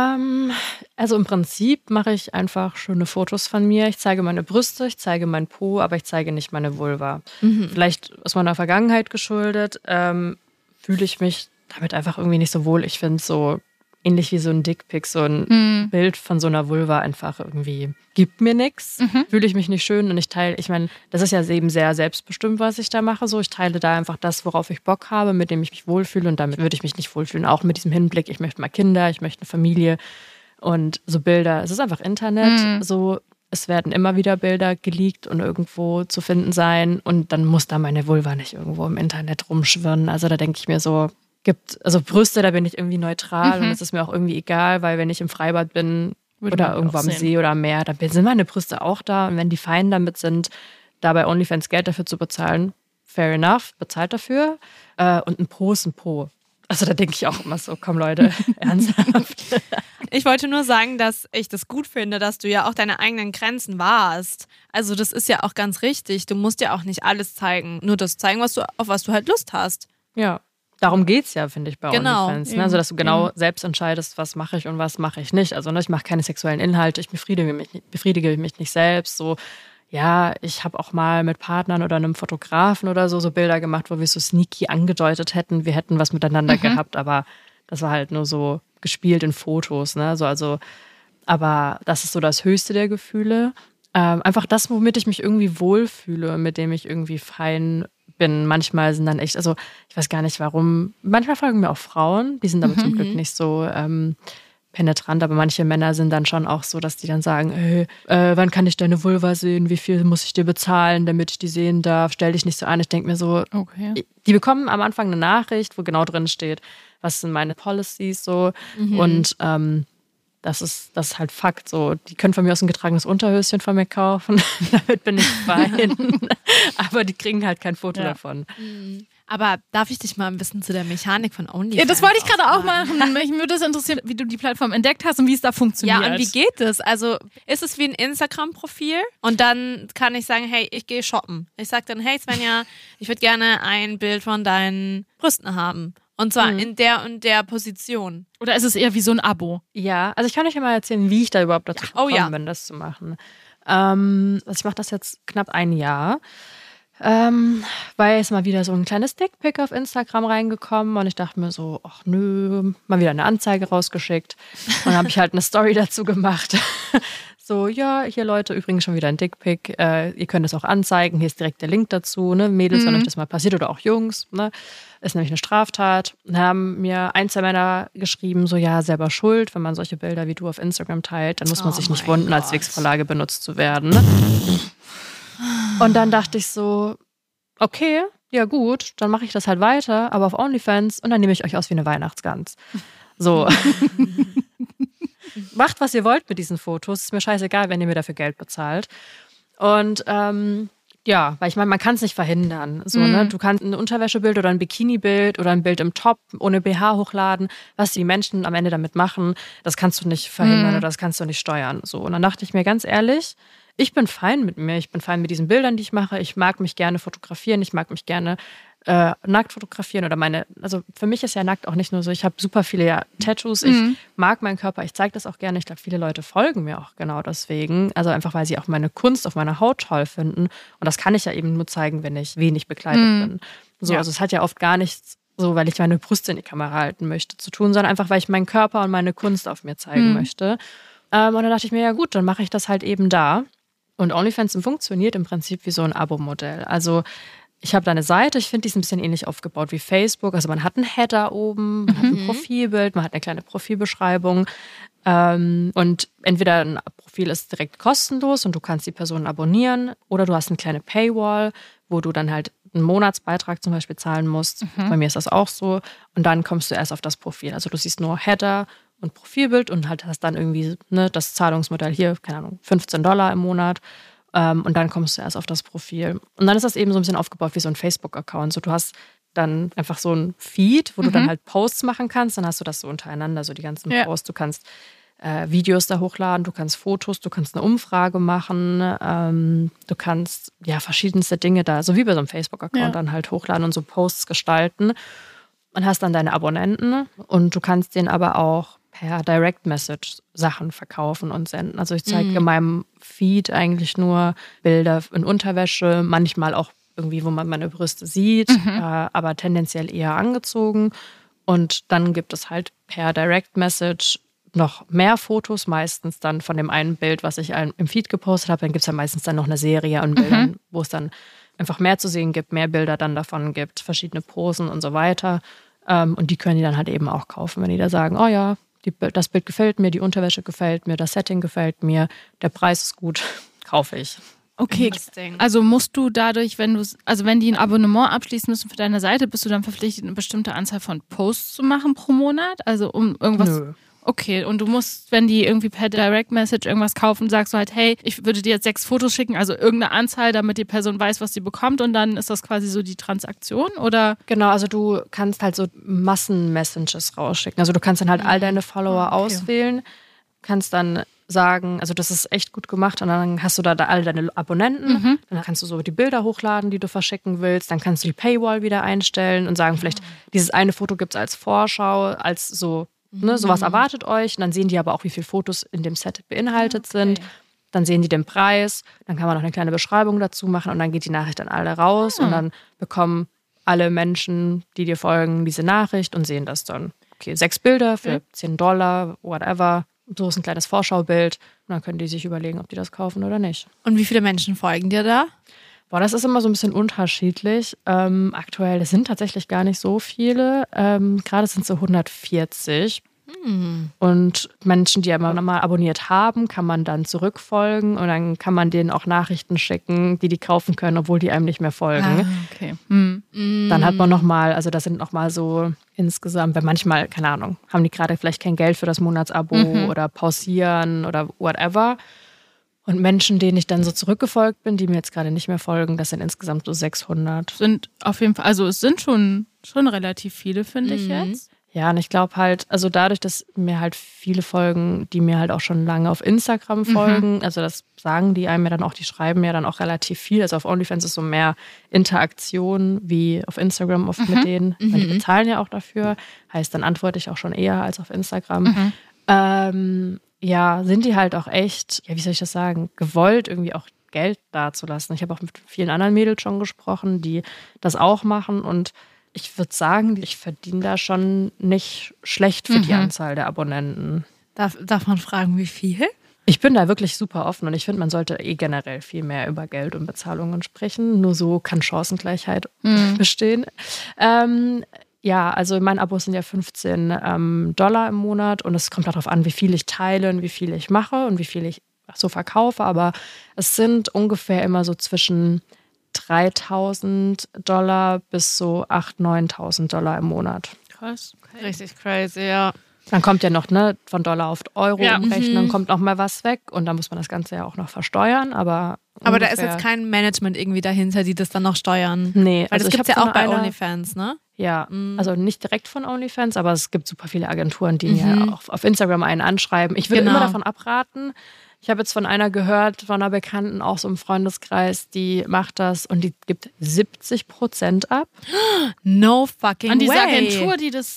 Also im Prinzip mache ich einfach schöne Fotos von mir. Ich zeige meine Brüste, ich zeige meinen Po, aber ich zeige nicht meine Vulva. Vielleicht aus meiner Vergangenheit geschuldet, fühle ich mich damit einfach irgendwie nicht so wohl. Ich finde so ähnlich wie so ein Dickpic, so ein Bild von so einer Vulva einfach irgendwie gibt mir nichts. Fühle ich mich nicht schön und ich meine, das ist ja eben sehr selbstbestimmt, was ich da mache. So, ich teile da einfach das, worauf ich Bock habe, mit dem ich mich wohlfühle und damit würde ich mich nicht wohlfühlen. Auch mit diesem Hinblick, ich möchte mal Kinder, ich möchte eine Familie und so Bilder. Es ist einfach Internet, so. Es werden immer wieder Bilder geleakt und irgendwo zu finden sein und dann muss da meine Vulva nicht irgendwo im Internet rumschwirren. Also da denke ich mir so, also Brüste, da bin ich irgendwie neutral und es ist mir auch irgendwie egal, weil wenn ich im Freibad bin oder irgendwo am See oder am Meer, dann sind meine Brüste auch da und wenn die fein damit sind, da bei OnlyFans Geld dafür zu bezahlen, fair enough, bezahlt dafür und ein Po ist ein Po. Also da denke ich auch immer so, komm Leute, ernsthaft. Ich wollte nur sagen, dass ich das gut finde, dass du ja auch deine eigenen Grenzen wahrst. Also das ist ja auch ganz richtig. Du musst ja auch nicht alles zeigen. Nur das zeigen, auf was du halt Lust hast. Ja, darum geht es ja, finde ich, bei Genau, OnlyFans. Ne? Also dass du genau selbst entscheidest, was mache ich und was mache ich nicht. Also ich mache keine sexuellen Inhalte, ich befriedige mich nicht selbst. So, ja, ich habe auch mal mit Partnern oder einem Fotografen oder so Bilder gemacht, wo wir so sneaky angedeutet hätten, wir hätten was miteinander gehabt, aber das war halt nur so gespielt in Fotos, ne? Aber das ist so das höchste der Gefühle. Einfach das, womit ich mich irgendwie wohlfühle, mit dem ich irgendwie fein bin. Manchmal sind dann echt, also ich weiß gar nicht warum, manchmal folgen mir auch Frauen, die sind aber zum Glück nicht so penetrant, aber manche Männer sind dann schon auch so, dass die dann sagen, wann kann ich deine Vulva sehen, wie viel muss ich dir bezahlen, damit ich die sehen darf, stell dich nicht so an. Ich denke mir so, okay. Die bekommen am Anfang eine Nachricht, wo genau drin steht, was sind meine Policies so und das ist halt Fakt so. Die können von mir aus ein getragenes Unterhöschen von mir kaufen, damit bin ich fein, aber die kriegen halt kein Foto davon. Aber darf ich dich mal ein bisschen zu der Mechanik von OnlyFans? Ja, das wollte ich gerade auch machen. Mich würde es interessieren, wie du die Plattform entdeckt hast und wie es da funktioniert. Ja, und wie geht es? Also ist es wie ein Instagram-Profil und dann kann ich sagen, hey, ich gehe shoppen. Ich sage dann, hey Svenja, ich würde gerne ein Bild von deinen Brüsten haben. Und zwar in der und der Position. Oder ist es eher wie so ein Abo? Ja, also ich kann euch ja mal erzählen, wie ich da überhaupt dazu gekommen bin, das zu machen. Also ich mache das jetzt knapp ein Jahr. Weil es mal wieder so ein kleines Dickpic auf Instagram reingekommen und ich dachte mir so, ach nö, mal wieder eine Anzeige rausgeschickt und dann habe ich halt eine Story dazu gemacht. So, ja, hier Leute, übrigens schon wieder ein Dickpic. Ihr könnt es auch anzeigen. Hier ist direkt der Link dazu. Ne? Mädels, wenn euch das mal passiert oder auch Jungs. Ne? Ist nämlich eine Straftat. Dann haben mir 1, 2 Männer geschrieben, so ja, selber schuld. Wenn man solche Bilder wie du auf Instagram teilt, dann muss man sich nicht wundern, als Wix-Vorlage benutzt zu werden. Ne? Und dann dachte ich so, okay, ja gut, dann mache ich das halt weiter, aber auf OnlyFans und dann nehme ich euch aus wie eine Weihnachtsgans. So. Macht, was ihr wollt mit diesen Fotos. Ist mir scheißegal, wenn ihr mir dafür Geld bezahlt. Und ja, weil ich meine, man kann es nicht verhindern. So, ne? Du kannst ein Unterwäschebild oder ein Bikini-Bild oder ein Bild im Top ohne BH hochladen. Was die Menschen am Ende damit machen, das kannst du nicht verhindern oder das kannst du nicht steuern. So. Und dann dachte ich mir ganz ehrlich, ich bin fein mit mir. Ich bin fein mit diesen Bildern, die ich mache. Ich mag mich gerne fotografieren. Ich mag mich gerne nackt fotografieren oder also für mich ist ja nackt auch nicht nur so, ich habe super viele Tattoos, ich mag meinen Körper, ich zeige das auch gerne, ich glaube, viele Leute folgen mir auch genau deswegen, also einfach, weil sie auch meine Kunst auf meiner Haut toll finden und das kann ich ja eben nur zeigen, wenn ich wenig bekleidet bin. So, also es hat ja oft gar nichts so, weil ich meine Brüste in die Kamera halten möchte, zu tun, sondern einfach, weil ich meinen Körper und meine Kunst auf mir zeigen möchte. Und dann dachte ich mir, ja gut, dann mache ich das halt eben da. Und OnlyFans funktioniert im Prinzip wie so ein Abo-Modell. Also ich habe da eine Seite, ich finde, die ist ein bisschen ähnlich aufgebaut wie Facebook. Also man hat einen Header oben, man hat ein Profilbild, man hat eine kleine Profilbeschreibung. Und entweder ein Profil ist direkt kostenlos und du kannst die Person abonnieren oder du hast eine kleine Paywall, wo du dann halt einen Monatsbeitrag zum Beispiel zahlen musst. Bei mir ist das auch so. Und dann kommst du erst auf das Profil. Also du siehst nur Header und Profilbild und halt hast dann irgendwie das Zahlungsmodell hier, keine Ahnung, $15 im Monat. Und dann kommst du erst auf das Profil. Und dann ist das eben so ein bisschen aufgebaut wie so ein Facebook-Account. So, du hast dann einfach so ein Feed, wo du dann halt Posts machen kannst. Dann hast du das so untereinander, so die ganzen Posts. Du kannst Videos da hochladen, du kannst Fotos, du kannst eine Umfrage machen. Du kannst ja verschiedenste Dinge da, so wie bei so einem Facebook-Account dann halt hochladen und so Posts gestalten. Und hast dann deine Abonnenten und du kannst denen aber auch per Direct Message Sachen verkaufen und senden. Also ich zeige in meinem Feed eigentlich nur Bilder in Unterwäsche, manchmal auch irgendwie, wo man meine Brüste sieht, aber tendenziell eher angezogen. Und dann gibt es halt per Direct Message noch mehr Fotos, meistens dann von dem einen Bild, was ich im Feed gepostet habe. Dann gibt es ja meistens dann noch eine Serie an Bildern, wo es dann einfach mehr zu sehen gibt, mehr Bilder dann davon gibt, verschiedene Posen und so weiter. Und die können die dann halt eben auch kaufen, wenn die da sagen, oh ja, das Bild gefällt mir, die Unterwäsche gefällt mir, das Setting gefällt mir, der Preis ist gut, kaufe ich. Okay, also musst du dadurch, wenn die ein Abonnement abschließen müssen für deine Seite, bist du dann verpflichtet, eine bestimmte Anzahl von Posts zu machen pro Monat? Also um irgendwas... Nö. Okay, und du musst, wenn die irgendwie per Direct Message irgendwas kaufen, sagst du halt, hey, ich würde dir jetzt 6 Fotos schicken, also irgendeine Anzahl, damit die Person weiß, was sie bekommt und dann ist das quasi so die Transaktion, oder? Genau, also du kannst halt so Massen-Messages rausschicken. Also du kannst dann halt all deine Follower auswählen, kannst dann sagen, also das ist echt gut gemacht und dann hast du da alle deine Abonnenten, dann kannst du so die Bilder hochladen, die du verschicken willst, dann kannst du die Paywall wieder einstellen und sagen, vielleicht dieses eine Foto gibt es als Vorschau, als so, sowas erwartet euch. Und dann sehen die aber auch, wie viele Fotos in dem Set beinhaltet sind. Dann sehen die den Preis. Dann kann man noch eine kleine Beschreibung dazu machen. Und dann geht die Nachricht an alle raus. Und dann bekommen alle Menschen, die dir folgen, diese Nachricht und sehen das dann. Okay, 6 Bilder für $10, whatever. So ist ein kleines Vorschaubild. Und dann können die sich überlegen, ob die das kaufen oder nicht. Und wie viele Menschen folgen dir da? Boah, das ist immer so ein bisschen unterschiedlich. Aktuell, das sind tatsächlich gar nicht so viele. Gerade sind es so 140. Und Menschen, die aber nochmal abonniert haben, kann man dann zurückfolgen und dann kann man denen auch Nachrichten schicken, die kaufen können, obwohl die einem nicht mehr folgen. Okay. Dann hat man nochmal, also das sind nochmal so insgesamt, weil manchmal, keine Ahnung, haben die gerade vielleicht kein Geld für das Monatsabo oder pausieren oder whatever. Und Menschen, denen ich dann so zurückgefolgt bin, die mir jetzt gerade nicht mehr folgen, das sind insgesamt so 600. Sind auf jeden Fall, also es sind schon relativ viele, finde ich jetzt. Ja, und ich glaube halt, also dadurch, dass mir halt viele folgen, die mir halt auch schon lange auf Instagram folgen, also das sagen die einem ja dann auch, die schreiben ja dann auch relativ viel. Also auf OnlyFans ist so mehr Interaktion wie auf Instagram oft mit denen. Weil die bezahlen ja auch dafür. Heißt, dann antworte ich auch schon eher als auf Instagram. Ja, sind die halt auch echt, ja, wie soll ich das sagen, gewollt, irgendwie auch Geld dazulassen. Ich habe auch mit vielen anderen Mädels schon gesprochen, die das auch machen und ich würde sagen, ich verdiene da schon nicht schlecht für die Anzahl der Abonnenten. Darf man fragen, wie viel? Ich bin da wirklich super offen und ich finde, man sollte generell viel mehr über Geld und Bezahlungen sprechen. Nur so kann Chancengleichheit bestehen. Ja, also mein Abo sind ja $15 im Monat und es kommt darauf an, wie viel ich teile und wie viel ich mache und wie viel ich so verkaufe. Aber es sind ungefähr immer so zwischen $3.000 bis so $8.000, $9.000 im Monat. Krass. Okay. Richtig crazy, ja. Dann kommt ja noch von Dollar auf Euro umrechnen, dann Mhm. kommt noch mal was weg und dann muss man das Ganze ja auch noch versteuern. Aber Aber da ist ungefähr- jetzt kein Management irgendwie dahinter, die das dann noch steuern. Nee, Weil das ich gibt es hab ja auch von bei einer- OnlyFans, ne? Ja, also nicht direkt von OnlyFans, aber es gibt super viele Agenturen, die mir auch auf Instagram einen anschreiben. Ich würde Genau. immer davon abraten. Ich habe jetzt von einer gehört, von einer Bekannten, auch so im Freundeskreis, die macht das und die gibt 70% ab. No fucking An diese way. Agentur, die das.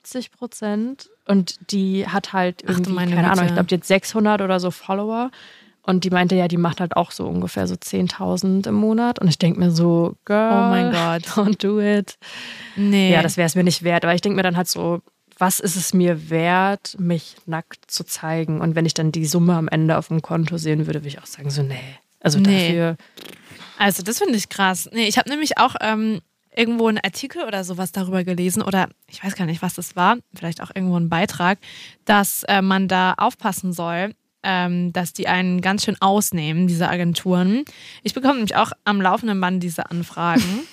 70% und die hat halt irgendwie, meine keine Ahnung, Güte. ich glaube, die hat 600 oder so Follower. Und die meinte ja, die macht halt auch so ungefähr so 10.000 im Monat. Und ich denke mir so, Girl, Oh mein Gott. don't do it. Nee. Ja, das wäre es mir nicht wert. Aber ich denke mir dann halt so, was ist es mir wert, mich nackt zu zeigen? Und wenn ich dann die Summe am Ende auf dem Konto sehen würde, würde ich auch sagen, so nee. Also Nee. dafür, Also das finde ich krass. Nee, ich habe nämlich auch irgendwo einen Artikel oder sowas darüber gelesen oder ich weiß gar nicht, was das war, vielleicht auch irgendwo ein Beitrag, dass man da aufpassen soll, dass die einen ganz schön ausnehmen, diese Agenturen. Ich bekomme nämlich auch am laufenden Band diese Anfragen.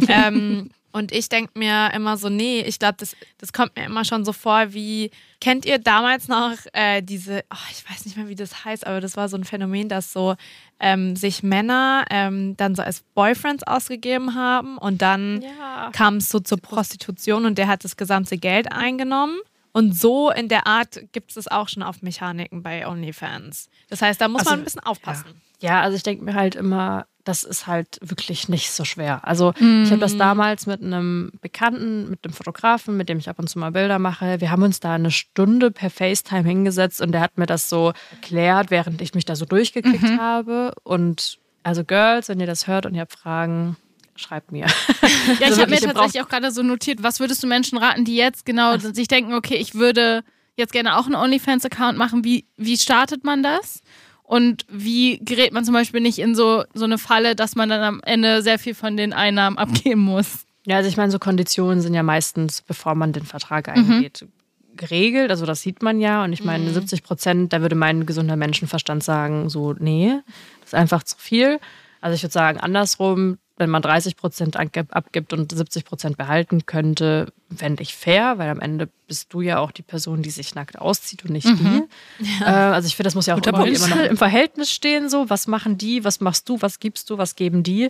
Und ich denke mir immer so, nee, ich glaube, das kommt mir immer schon so vor wie, kennt ihr damals noch diese, ich weiß nicht mehr, wie das heißt, aber das war so ein Phänomen, dass so sich Männer dann so als Boyfriends ausgegeben haben und dann kam es so zur Prostitution und der hat das gesamte Geld eingenommen. Und so in der Art gibt es auch schon auf Mechaniken bei OnlyFans. Das heißt, da muss man ein bisschen aufpassen. ja, also ich denke mir halt immer, das ist halt wirklich nicht so schwer. Also ich habe das damals mit einem Bekannten, mit einem Fotografen, mit dem ich ab und zu mal Bilder mache. Wir haben uns da eine Stunde per FaceTime hingesetzt und der hat mir das so erklärt, während ich mich da so durchgeklickt habe. Und also Girls, wenn ihr das hört und ihr habt Fragen, schreibt mir. Ja, ich Also habe mir wirklich, ihr tatsächlich auch gerade so notiert, was würdest du Menschen raten, die jetzt genau sich denken, okay, ich würde jetzt gerne auch einen OnlyFans-Account machen. Wie startet man das? Und wie gerät man zum Beispiel nicht in so eine Falle, dass man dann am Ende sehr viel von den Einnahmen abgeben muss? Ja, also ich meine, so Konditionen sind ja meistens, bevor man den Vertrag eingeht, geregelt. Also das sieht man ja. Und ich meine, 70%, da würde mein gesunder Menschenverstand sagen, so, nee, das ist einfach zu viel. Also ich würde sagen, andersrum, wenn man 30% abgibt und 70% behalten könnte, fände ich fair, weil am Ende bist du ja auch die Person, die sich nackt auszieht und nicht die. Also ich finde, das muss ja auch immer noch im Verhältnis stehen. So, was machen die, was machst du, was gibst du, was geben die?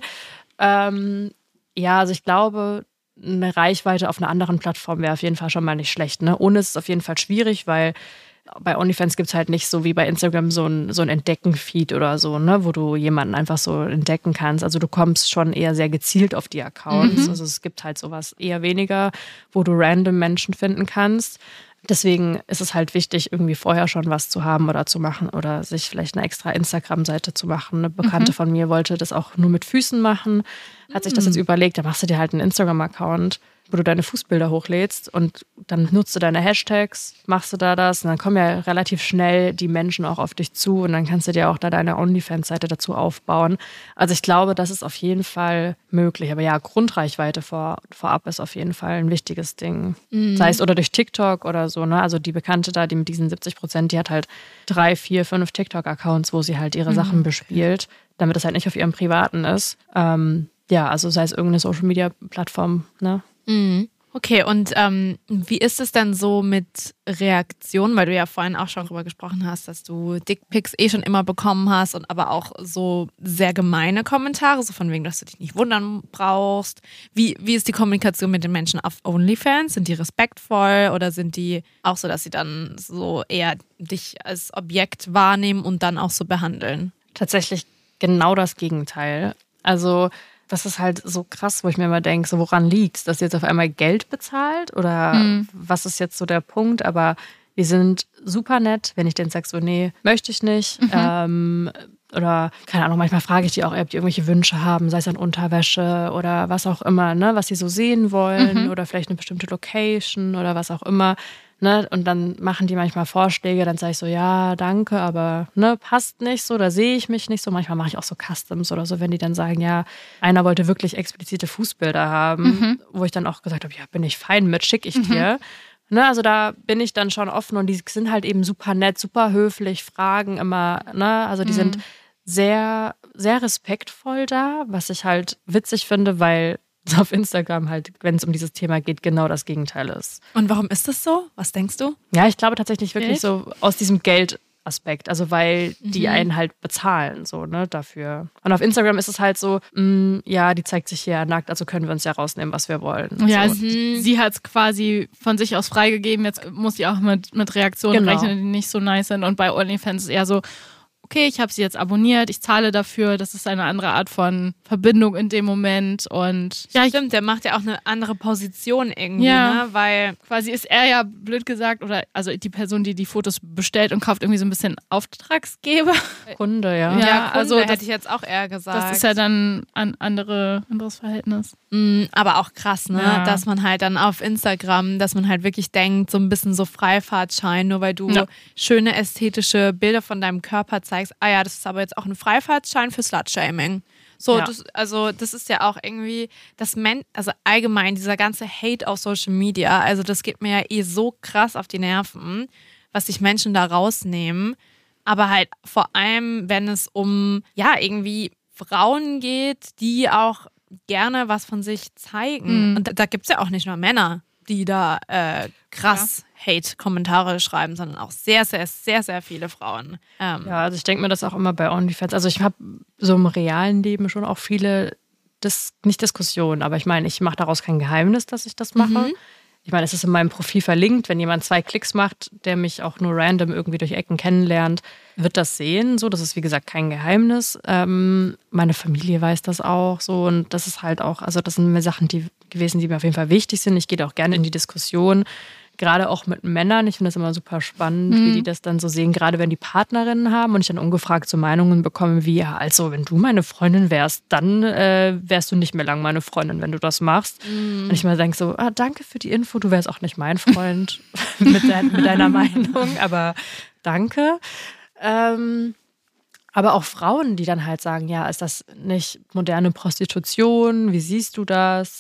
Ja, also ich glaube, eine Reichweite auf einer anderen Plattform wäre auf jeden Fall schon mal nicht schlecht. Ne? Ohne ist es auf jeden Fall schwierig, weil bei OnlyFans gibt es halt nicht so wie bei Instagram so ein Entdecken-Feed oder so, ne, wo du jemanden einfach so entdecken kannst. Also du kommst schon eher sehr gezielt auf die Accounts. Also es gibt halt sowas eher weniger, wo du random Menschen finden kannst. Deswegen ist es halt wichtig, irgendwie vorher schon was zu haben oder zu machen oder sich vielleicht eine extra Instagram-Seite zu machen. Eine Bekannte von mir wollte das auch nur mit Füßen machen, hat sich das jetzt überlegt, da machst du dir halt einen Instagram-Account, wo du deine Fußbilder hochlädst und dann nutzt du deine Hashtags, machst du da das und dann kommen ja relativ schnell die Menschen auch auf dich zu und dann kannst du dir auch da deine OnlyFans-Seite dazu aufbauen. Also ich glaube, das ist auf jeden Fall möglich. Aber ja, Grundreichweite vorab ist auf jeden Fall ein wichtiges Ding. Sei es oder durch TikTok oder so, ne? Also die Bekannte da, die mit diesen 70%, die hat halt 3, 4, 5 TikTok-Accounts, wo sie halt ihre Sachen bespielt, damit es halt nicht auf ihrem Privaten ist. Ja, also sei es irgendeine Social-Media-Plattform, ne? Okay, und wie ist es denn so mit Reaktionen, weil du ja vorhin auch schon darüber gesprochen hast, dass du Dickpics schon immer bekommen hast und aber auch so sehr gemeine Kommentare, so von wegen, dass du dich nicht wundern brauchst. Wie ist die Kommunikation mit den Menschen auf OnlyFans? Sind die respektvoll oder sind die auch so, dass sie dann so eher dich als Objekt wahrnehmen und dann auch so behandeln? Tatsächlich genau das Gegenteil. Also das ist halt so krass, wo ich mir immer denke, so woran liegt's, dass ihr jetzt auf einmal Geld bezahlt oder was ist jetzt so der Punkt? Aber die sind super nett, wenn ich denen sage, so nee, möchte ich nicht. Oder keine Ahnung, manchmal frage ich die auch, ob die irgendwelche Wünsche haben, sei es an Unterwäsche oder was auch immer, ne, was sie so sehen wollen oder vielleicht eine bestimmte Location oder was auch immer. Ne, und dann machen die manchmal Vorschläge, dann sage ich so, ja, danke, aber ne, passt nicht so, da sehe ich mich nicht so. Manchmal mache ich auch so Customs oder so, wenn die dann sagen, ja, einer wollte wirklich explizite Fußbilder haben, wo ich dann auch gesagt habe, ja, bin ich fein mit, schicke ich dir. Ne, also da bin ich dann schon offen und die sind halt eben super nett, super höflich, fragen immer, ne, also die sind sehr, sehr respektvoll da, was ich halt witzig finde, weil auf Instagram halt, wenn es um dieses Thema geht, genau das Gegenteil ist. Und warum ist das so? Was denkst du? Ja, ich glaube tatsächlich wirklich so aus diesem Geldaspekt, also weil die einen halt bezahlen, so, ne, dafür. Und auf Instagram ist es halt so, ja, die zeigt sich hier nackt, also können wir uns ja rausnehmen, was wir wollen. Ja, so. sie hat es quasi von sich aus freigegeben, jetzt muss sie auch mit Reaktionen rechnen, die nicht so nice sind. Und bei OnlyFans ist eher so, okay, ich habe sie jetzt abonniert, ich zahle dafür, das ist eine andere Art von Verbindung in dem Moment und ja, stimmt, der macht ja auch eine andere Position irgendwie, ne, weil quasi ist er ja, blöd gesagt, oder also die Person, die die Fotos bestellt und kauft, irgendwie so ein bisschen Auftragsgeber. Kunde, ja. ja, also also das hätte ich jetzt auch eher gesagt. Das ist ja dann ein anderes Verhältnis. Aber auch krass, ne, Ja. dass man halt dann auf Instagram, dass man halt wirklich denkt, so ein bisschen so Freifahrtschein, nur weil du schöne ästhetische Bilder von deinem Körper zeigst, ah ja, das ist aber jetzt auch ein Freifahrtschein für Slutshaming. So, Ja. das ist ja auch irgendwie, also allgemein dieser ganze Hate auf Social Media, also das geht mir ja so krass auf die Nerven, was sich Menschen da rausnehmen. Aber halt vor allem, wenn es um, ja, irgendwie Frauen geht, die auch gerne was von sich zeigen. Und da gibt es ja auch nicht nur Männer, die da krass Hate-Kommentare schreiben, sondern auch sehr, sehr, sehr, sehr viele Frauen. Ja, also ich denke mir das auch immer bei OnlyFans. Also ich habe so im realen Leben schon auch viele, nicht Diskussionen, aber ich meine, ich mache daraus kein Geheimnis, dass ich das mache. Ich meine, es ist in meinem Profil verlinkt. Wenn jemand 2 Klicks macht, der mich auch nur random irgendwie durch Ecken kennenlernt, wird das sehen. So, das ist wie gesagt kein Geheimnis. Meine Familie weiß das auch so und das ist halt auch, also das sind mir Sachen gewesen, die mir auf jeden Fall wichtig sind. Ich gehe auch gerne in die Diskussion, gerade auch mit Männern. Ich finde das immer super spannend, wie die das dann so sehen, gerade wenn die Partnerinnen haben und ich dann ungefragt so Meinungen bekomme wie, ja, also wenn du meine Freundin wärst, dann wärst du nicht mehr lang meine Freundin, wenn du das machst. Und ich mal denke so, danke für die Info, du wärst auch nicht mein Freund mit deiner Meinung, aber danke. Aber auch Frauen, die dann halt sagen, ja, ist das nicht moderne Prostitution? Wie siehst du das?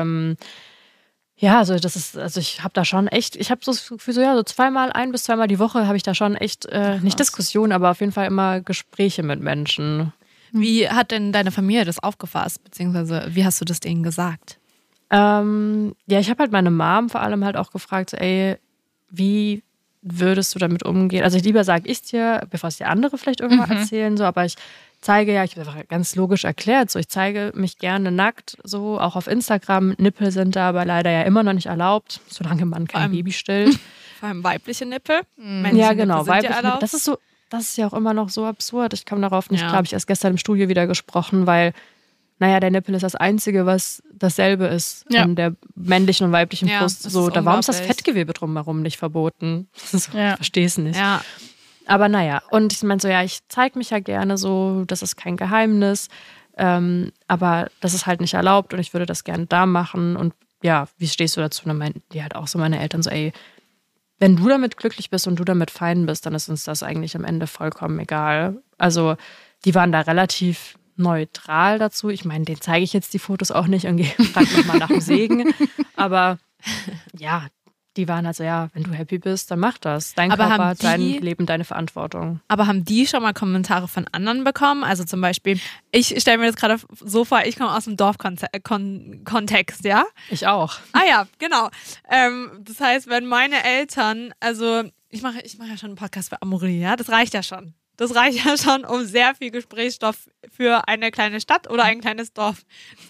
Ja, also ich habe da schon echt, ich habe so das Gefühl, so 1 bis zweimal die Woche habe ich da schon echt, nicht Diskussionen, aber auf jeden Fall immer Gespräche mit Menschen. Wie hat denn deine Familie das aufgefasst, beziehungsweise wie hast du das denen gesagt? Ja, ich habe halt meine Mom vor allem halt auch gefragt, so, ey, wie würdest du damit umgehen? Also ich lieber sage ich dir, bevor es dir andere vielleicht irgendwann erzählen, so, aber ich zeige ja, ich habe einfach ganz logisch erklärt, so ich zeige mich gerne nackt, so auch auf Instagram. Nippel sind da aber leider ja immer noch nicht erlaubt, solange man kein Baby stillt. Vor allem weibliche Nippel. Ja, genau, weibliche Nippel. Nippel. Das ist ja auch immer noch so absurd. Ich komme darauf nicht, glaube ich, erst gestern im Studio wieder gesprochen, weil, naja, der Nippel ist das Einzige, was dasselbe ist an der männlichen und weiblichen Brust. So, warum ist das Fettgewebe drumherum nicht verboten? Ich verstehe es nicht. Ja. Aber naja, und ich meine so, ja, ich zeige mich ja gerne so, das ist kein Geheimnis, aber das ist halt nicht erlaubt und ich würde das gerne da machen. Und ja, wie stehst du dazu? Und dann meinten die halt auch so, meine Eltern so, ey, wenn du damit glücklich bist und du damit fein bist, dann ist uns das eigentlich am Ende vollkommen egal. Also die waren da relativ neutral dazu. Ich meine, denen zeige ich jetzt die Fotos auch nicht und frage nochmal nach dem Segen. Aber ja, die waren halt so, ja, wenn du happy bist, dann mach das. Dein Körper, dein Leben, deine Verantwortung. Aber haben die schon mal Kommentare von anderen bekommen? Also zum Beispiel, ich stelle mir das gerade so vor, ich komme aus dem Dorfkontext, ja? Ich auch. Ah ja, genau. Das heißt, wenn meine Eltern, also ich mache ja schon einen Podcast für Amorelie, ja? Das reicht ja schon. Das reicht ja schon, um sehr viel Gesprächsstoff für eine kleine Stadt oder ein kleines Dorf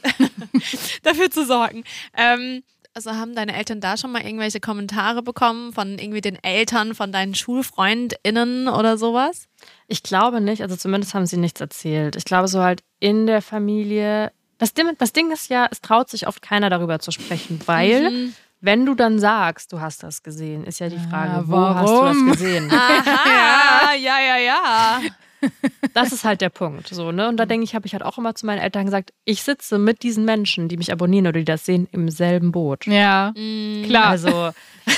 dafür zu sorgen. Also haben deine Eltern da schon mal irgendwelche Kommentare bekommen von irgendwie den Eltern, von deinen SchulfreundInnen oder sowas? Ich glaube nicht, also zumindest haben sie nichts erzählt. Ich glaube so halt in der Familie, das Ding ist ja, es traut sich oft keiner darüber zu sprechen, weil wenn du dann sagst, du hast das gesehen, ist ja die Frage, wo hast du das gesehen? Aha, ja. Das ist halt der Punkt. So, ne? Und da denke ich, habe ich halt auch immer zu meinen Eltern gesagt, ich sitze mit diesen Menschen, die mich abonnieren oder die das sehen, im selben Boot. Ja, klar. Also,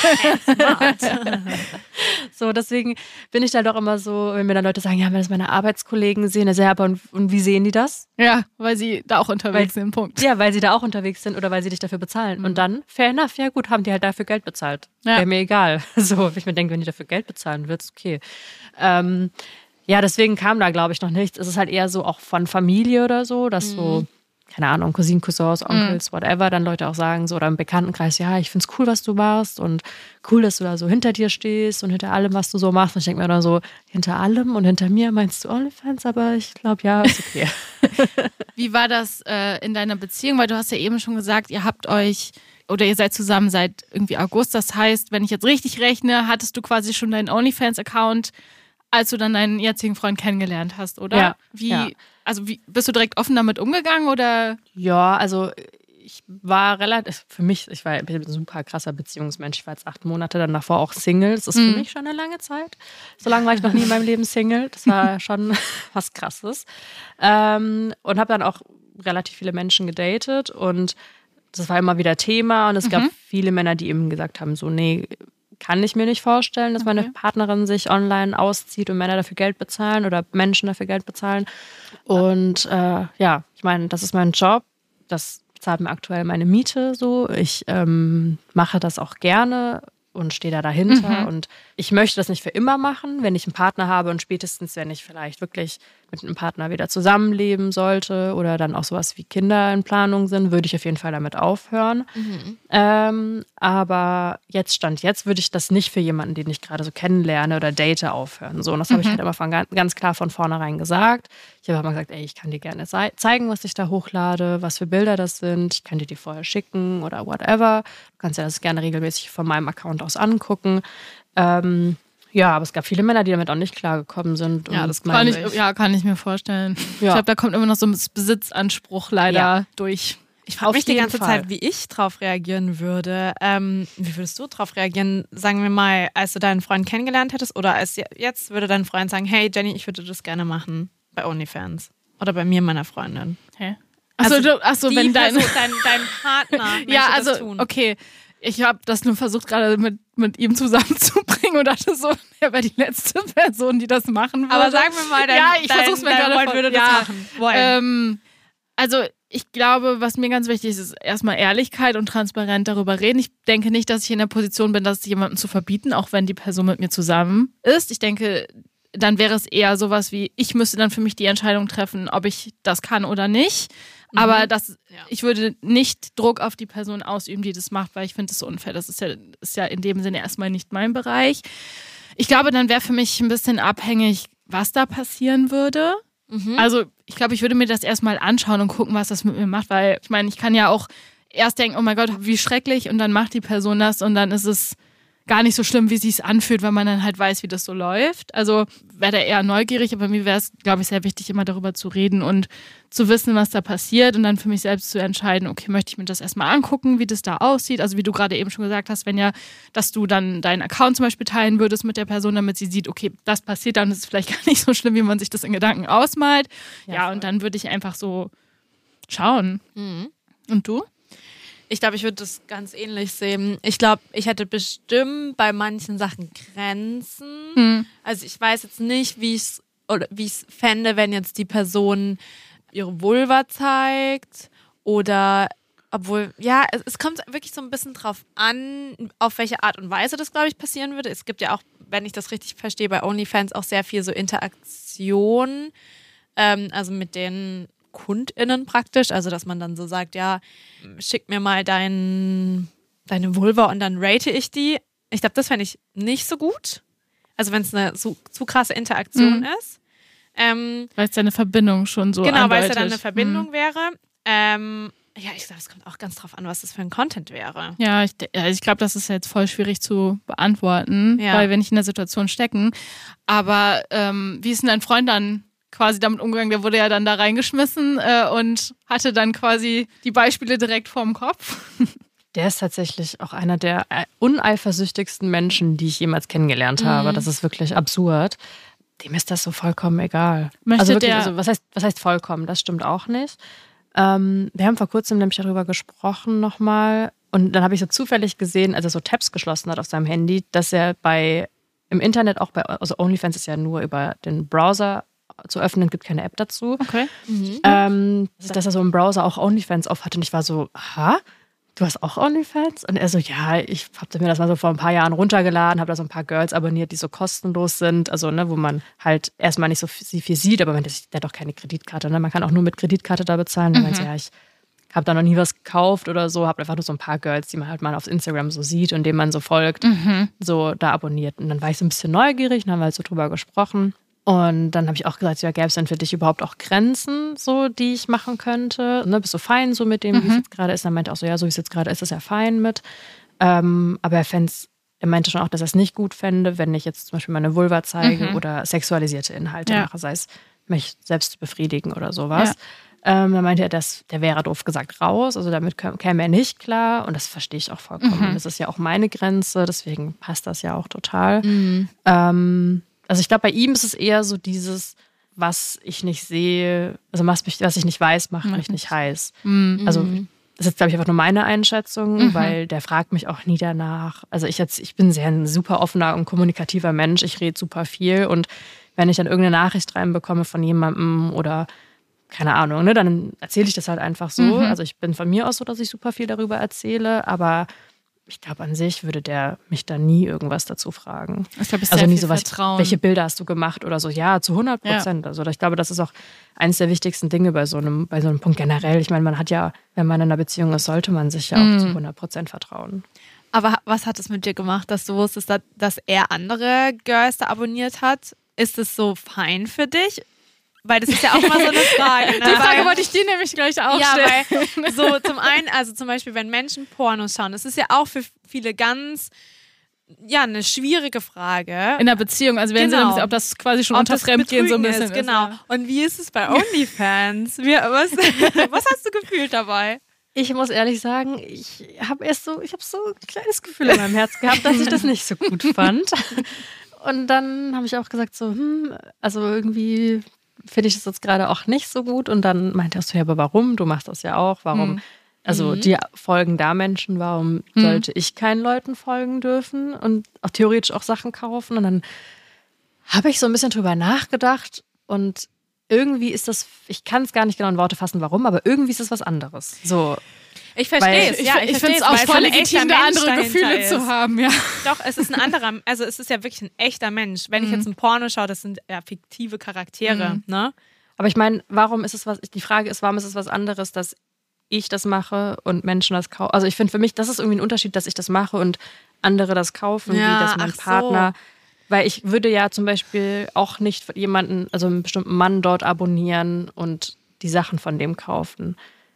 so, deswegen bin ich da doch immer so, wenn mir dann Leute sagen, ja, wenn das meine Arbeitskollegen sehen, dann ja, aber und wie sehen die das? Ja, weil sie da auch unterwegs sind, Punkt. Ja, weil sie da auch unterwegs sind oder weil sie dich dafür bezahlen. Und dann, fair enough, ja gut, haben die halt dafür Geld bezahlt. Ja. Wäre mir egal. So, wenn ich mir denke, wenn die dafür Geld bezahlen willst, okay. Ja, deswegen kam da, glaube ich, noch nichts. Es ist halt eher so auch von Familie oder so, dass so, keine Ahnung, Cousinen, Cousins, Onkels, whatever, dann Leute auch sagen so, oder im Bekanntenkreis, ja, ich find's cool, was du machst und cool, dass du da so hinter dir stehst und hinter allem, was du so machst. Und ich denke mir dann so, hinter allem und hinter mir meinst du OnlyFans, aber ich glaube, ja, ist okay. Wie war das in deiner Beziehung? Weil du hast ja eben schon gesagt, ihr habt euch oder ihr seid zusammen seit irgendwie August. Das heißt, wenn ich jetzt richtig rechne, hattest du quasi schon deinen OnlyFans-Account, als du dann deinen jetzigen Freund kennengelernt hast, oder? Ja. Also bist du direkt offen damit umgegangen oder? Ja, also ich war relativ, für mich, ich bin ein super krasser Beziehungsmensch. Ich war jetzt 8 Monate, dann davor auch Single. Das ist für mich schon eine lange Zeit. So lange war ich noch nie in meinem Leben Single. Das war schon was Krasses. Und habe dann auch relativ viele Menschen gedatet und das war immer wieder Thema und es gab viele Männer, die eben gesagt haben, so, nee, kann ich mir nicht vorstellen, dass meine Partnerin sich online auszieht und Männer dafür Geld bezahlen oder Menschen dafür Geld bezahlen. Und ja, ich meine, das ist mein Job. Das bezahlt mir aktuell meine Miete so. Ich mache das auch gerne und stehe da dahinter. Und ich möchte das nicht für immer machen, wenn ich einen Partner habe und spätestens, wenn ich vielleicht wirklich mit einem Partner wieder zusammenleben sollte oder dann auch sowas wie Kinder in Planung sind, würde ich auf jeden Fall damit aufhören. Aber jetzt würde ich das nicht für jemanden, den ich gerade so kennenlerne oder date, aufhören. So, und das habe ich halt immer ganz klar von vornherein gesagt. Ich habe immer gesagt, ey, ich kann dir gerne zeigen, was ich da hochlade, was für Bilder das sind. Ich kann dir die vorher schicken oder whatever. Du kannst ja das gerne regelmäßig von meinem Account aus angucken. Ja, aber es gab viele Männer, die damit auch nicht klargekommen sind. Ja, das kann ich mir vorstellen. Ja. Ich glaube, da kommt immer noch so ein Besitzanspruch leider durch. Ich frage mich die ganze Zeit, wie ich drauf reagieren würde. Wie würdest du drauf reagieren? Sagen wir mal, als du deinen Freund kennengelernt hättest oder als jetzt würde dein Freund sagen, hey Jenny, ich würde das gerne machen bei OnlyFans. Oder bei mir, meiner Freundin. Hä? Also wenn dein Partner ja, möchte also das tun. okay. Ich habe das nur versucht, gerade mit ihm zusammenzubringen und dachte so, er wäre die letzte Person, die das machen würde. Aber sagen wir mal, dein Freund würde das machen wollen. Also ich glaube, was mir ganz wichtig ist erstmal Ehrlichkeit und transparent darüber reden. Ich denke nicht, dass ich in der Position bin, das jemandem zu verbieten, auch wenn die Person mit mir zusammen ist. Ich denke, dann wäre es eher sowas wie, ich müsste dann für mich die Entscheidung treffen, ob ich das kann oder nicht. Aber ich würde nicht Druck auf die Person ausüben, die das macht, weil ich finde das so unfair. Das ist ja in dem Sinne erstmal nicht mein Bereich. Ich glaube, dann wäre für mich ein bisschen abhängig, was da passieren würde. Also ich glaube, ich würde mir das erstmal anschauen und gucken, was das mit mir macht, weil ich meine, ich kann ja auch erst denken, oh mein Gott, wie schrecklich, und dann macht die Person das und dann ist es gar nicht so schlimm, wie es sich anfühlt, weil man dann halt weiß, wie das so läuft. Also wäre da eher neugierig, aber mir wäre es, glaube ich, sehr wichtig, immer darüber zu reden und zu wissen, was da passiert und dann für mich selbst zu entscheiden, okay, möchte ich mir das erstmal angucken, wie das da aussieht. Also wie du gerade eben schon gesagt hast, dass du dann deinen Account zum Beispiel teilen würdest mit der Person, damit sie sieht, okay, das passiert, dann ist es vielleicht gar nicht so schlimm, wie man sich das in Gedanken ausmalt. Ja, und dann würde ich einfach so schauen. Und du? Ich glaube, ich würde das ganz ähnlich sehen. Ich glaube, ich hätte bestimmt bei manchen Sachen Grenzen. Also ich weiß jetzt nicht, wie ich es fände, wenn jetzt die Person ihre Vulva zeigt oder obwohl, ja, es kommt wirklich so ein bisschen drauf an, auf welche Art und Weise das, glaube ich, passieren würde. Es gibt ja auch, wenn ich das richtig verstehe, bei OnlyFans auch sehr viel so Interaktion, also mit den KundInnen praktisch, also dass man dann so sagt, ja, schick mir mal deine Vulva und dann rate ich die. Ich glaube, das fände ich nicht so gut. Also wenn es eine zu krasse Interaktion ist. Weil es ja eine Verbindung schon so genau, andeutet. weil es ja dann eine Verbindung wäre. Ja, ich glaube, es kommt auch ganz drauf an, was das für ein Content wäre. Ja, ich glaube, das ist jetzt voll schwierig zu beantworten, weil wir nicht in der Situation stecken. Aber wie ist denn dein Freund dann quasi damit umgegangen? Der wurde ja dann da reingeschmissen und hatte dann quasi die Beispiele direkt vorm Kopf. Der ist tatsächlich auch einer der uneifersüchtigsten Menschen, die ich jemals kennengelernt habe. Das ist wirklich absurd. dem ist das so vollkommen egal. Möchte Also wirklich, der- was heißt vollkommen? Das stimmt auch nicht. Wir haben vor kurzem nämlich darüber gesprochen nochmal und dann habe ich so zufällig gesehen, als er so Tabs geschlossen hat auf seinem Handy, dass er im Internet auch also OnlyFans ist ja nur über den Browser zu öffnen, gibt keine App dazu. Okay. Dass er so im Browser auch OnlyFans auf hatte und ich war so, aha, du hast auch OnlyFans? Und er so, ja, ich habe mir das mal so vor ein paar Jahren runtergeladen, habe da so ein paar Girls abonniert, die so kostenlos sind, also ne, wo man halt erstmal nicht so viel sieht, aber der hat doch keine Kreditkarte, ne? Man kann auch nur mit Kreditkarte da bezahlen. Dann meinte, ja, ich habe da noch nie was gekauft oder so, habe einfach nur so ein paar Girls, die man halt mal auf Instagram so sieht und denen man so folgt, so da abonniert. Und dann war ich so ein bisschen neugierig und haben wir halt so drüber gesprochen. Und dann habe ich auch gesagt, ja, gäbe es denn für dich überhaupt auch Grenzen, so, die ich machen könnte? Ne, bist du fein so mit dem, wie es jetzt gerade ist? Dann meinte er auch so, ja, so wie es jetzt gerade ist er fein mit. Aber er meinte schon auch, dass er es nicht gut fände, wenn ich jetzt zum Beispiel meine Vulva zeige oder sexualisierte Inhalte mache, sei es mich selbst zu befriedigen oder sowas. Dann meinte er, der wäre doof gesagt raus, also damit käme er nicht klar und das verstehe ich auch vollkommen. Das ist ja auch meine Grenze, deswegen passt das ja auch total. Also ich glaube, bei ihm ist es eher so dieses, was ich nicht sehe, also was ich nicht weiß, macht mich nicht heiß. Also das ist jetzt, glaube ich, einfach nur meine Einschätzung, weil der fragt mich auch nie danach. Also ich bin ein super offener und kommunikativer Mensch, ich rede super viel und wenn ich dann irgendeine Nachricht reinbekomme von jemandem oder keine Ahnung, ne, dann erzähle ich das halt einfach so. Also ich bin von mir aus so, dass ich super viel darüber erzähle, aber ich glaube, an sich würde der mich da nie irgendwas dazu fragen. Ich glaube, es ist also sehr nie viel so was, Vertrauen. welche Bilder hast du gemacht oder so. Ja, zu 100%. Also ich glaube, das ist auch eines der wichtigsten Dinge bei so einem Punkt generell. Ich meine, man hat ja, wenn man in einer Beziehung ist, sollte man sich ja auch zu 100% vertrauen. Aber was hat es mit dir gemacht, dass du wusstest, dass er andere Girls da abonniert hat? Ist es so fein für dich? Weil das ist ja auch mal so eine Frage. Ne? Die Frage wollte ich dir nämlich gleich auch stellen. Weil so zum einen, also zum Beispiel, wenn Menschen Pornos schauen, das ist ja auch für viele ganz, eine schwierige Frage. In der Beziehung, also wenn Genau. ob das quasi schon Ob unter das Fremdgehen so ein Betrügen bisschen ist. Genau. ist. Und wie ist es bei OnlyFans? Was hast du gefühlt dabei? Ich muss ehrlich sagen, ich habe so ein kleines Gefühl in meinem Herz gehabt, dass ich das nicht so gut fand. Und dann habe ich auch gesagt so, also irgendwie finde ich das jetzt gerade auch nicht so gut. Und dann meinte er so, ja, aber warum? Du machst das ja auch. Warum? Also die folgen da Menschen, warum sollte ich keinen Leuten folgen dürfen und auch theoretisch auch Sachen kaufen? Und dann habe ich so ein bisschen drüber nachgedacht und irgendwie ist das, ich kann es gar nicht genau in Worte fassen, warum, aber irgendwie ist es was anderes. So. Ich verstehe es. Ich finde es auch voll legitim, da andere Gefühle zu haben, ja. Doch, es ist ein anderer, also es ist ja wirklich ein echter Mensch. Wenn ich jetzt ein Porno schaue, das sind ja fiktive Charaktere, ne? Aber ich meine, warum ist es was anderes, dass ich das mache und Menschen das kaufen? Also ich finde für mich, das ist irgendwie ein Unterschied, dass ich das mache und andere das kaufen, Ja, wie dass mein ach so. Partner. Weil ich würde ja zum Beispiel auch nicht jemanden, also einen bestimmten Mann dort abonnieren und die Sachen von dem kaufen.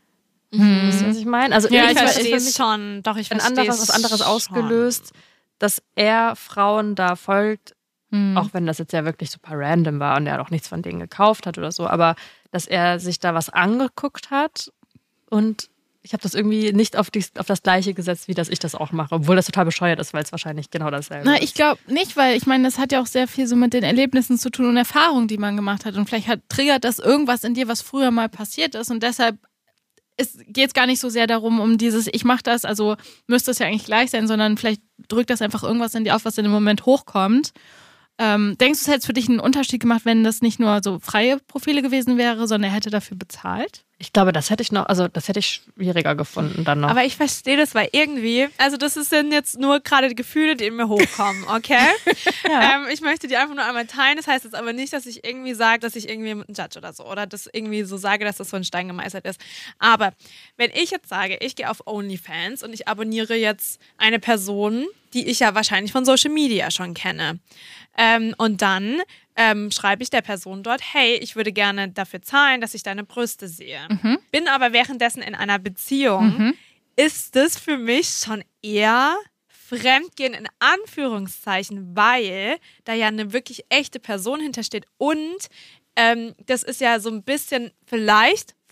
Wisst ihr, was ich meine? Also Ja, ich irgendwie verstehe für es mich schon. Doch, ich ein verstehe was anderes schon. ausgelöst, dass er Frauen da folgt, auch wenn das jetzt ja wirklich super random war und er auch nichts von denen gekauft hat oder so, aber dass er sich da was angeguckt hat und ich habe das irgendwie nicht auf das Gleiche gesetzt, wie dass ich das auch mache, obwohl das total bescheuert ist, weil es wahrscheinlich genau dasselbe Na, ist. ich glaube nicht, weil ich meine, das hat ja auch sehr viel so mit den Erlebnissen zu tun und Erfahrungen, die man gemacht hat. Und vielleicht triggert das irgendwas in dir, was früher mal passiert ist. Und deshalb geht es gar nicht so sehr darum, um dieses, ich mache das, also müsste es ja eigentlich gleich sein, sondern vielleicht drückt das einfach irgendwas in dir auf, was in dem Moment hochkommt. Denkst du, es hätte für dich einen Unterschied gemacht, wenn das nicht nur so freie Profile gewesen wäre, sondern er hätte dafür bezahlt? Ich glaube, das hätte ich schwieriger gefunden dann noch. Aber ich verstehe das, weil irgendwie, also das sind jetzt nur gerade die Gefühle, die in mir hochkommen, okay? Ich möchte die einfach nur einmal teilen. Das heißt jetzt aber nicht, dass ich irgendwie sage, dass ich irgendwie ein Judge oder so oder das irgendwie so sage, dass das so ein Stein gemeißelt ist. Aber wenn ich jetzt sage, ich gehe auf OnlyFans und ich abonniere jetzt eine Person, die ich ja wahrscheinlich von Social Media schon kenne, und dann schreibe ich der Person dort, hey, ich würde gerne dafür zahlen, dass ich deine Brüste sehe. Bin aber währenddessen in einer Beziehung, ist das für mich schon eher Fremdgehen in Anführungszeichen, weil da ja eine wirklich echte Person hintersteht und das ist ja so ein bisschen vielleicht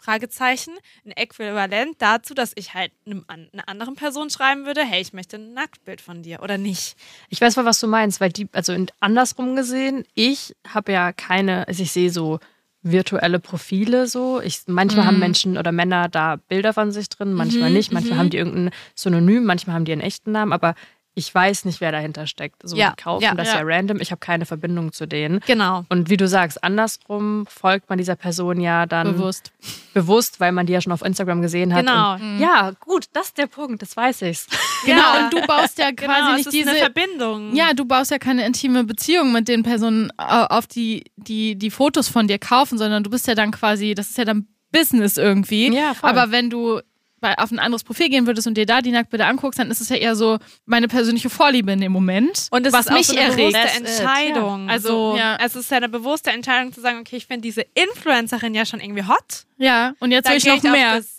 Fragezeichen, ein Äquivalent dazu, dass ich halt einer anderen Person schreiben würde, hey, ich möchte ein Nacktbild von dir oder nicht. Ich weiß mal, was du meinst, weil andersrum gesehen, ich habe ja also ich sehe so virtuelle Profile so. Manchmal haben Menschen oder Männer da Bilder von sich drin, manchmal nicht. Manchmal haben die irgendein Synonym, manchmal haben die einen echten Namen, aber ich weiß nicht, wer dahinter steckt. So, die kaufen das ja random. Ich habe keine Verbindung zu denen. Genau. Und wie du sagst, andersrum folgt man dieser Person ja dann bewusst, weil man die ja schon auf Instagram gesehen hat. Genau. Und, ja, gut, das ist der Punkt, das weiß ich. Genau, und du baust ja quasi nicht es ist diese eine Verbindung. Ja, du baust ja keine intime Beziehung mit den Personen auf die Fotos von dir kaufen, sondern du bist ja dann quasi, das ist ja dann Business irgendwie. Ja, voll. Aber wenn du auf ein anderes Profil gehen würdest und dir da die Nacktbilder anguckst, dann ist es ja eher so meine persönliche Vorliebe in dem Moment. Und es was ist auch mich so eine erregt. bewusste Entscheidung. Ja. Also ja. es ist ja eine bewusste Entscheidung zu sagen, okay, ich finde diese Influencerin ja schon irgendwie hot. Ja, und jetzt Dann will ich gehe noch mehr. auf das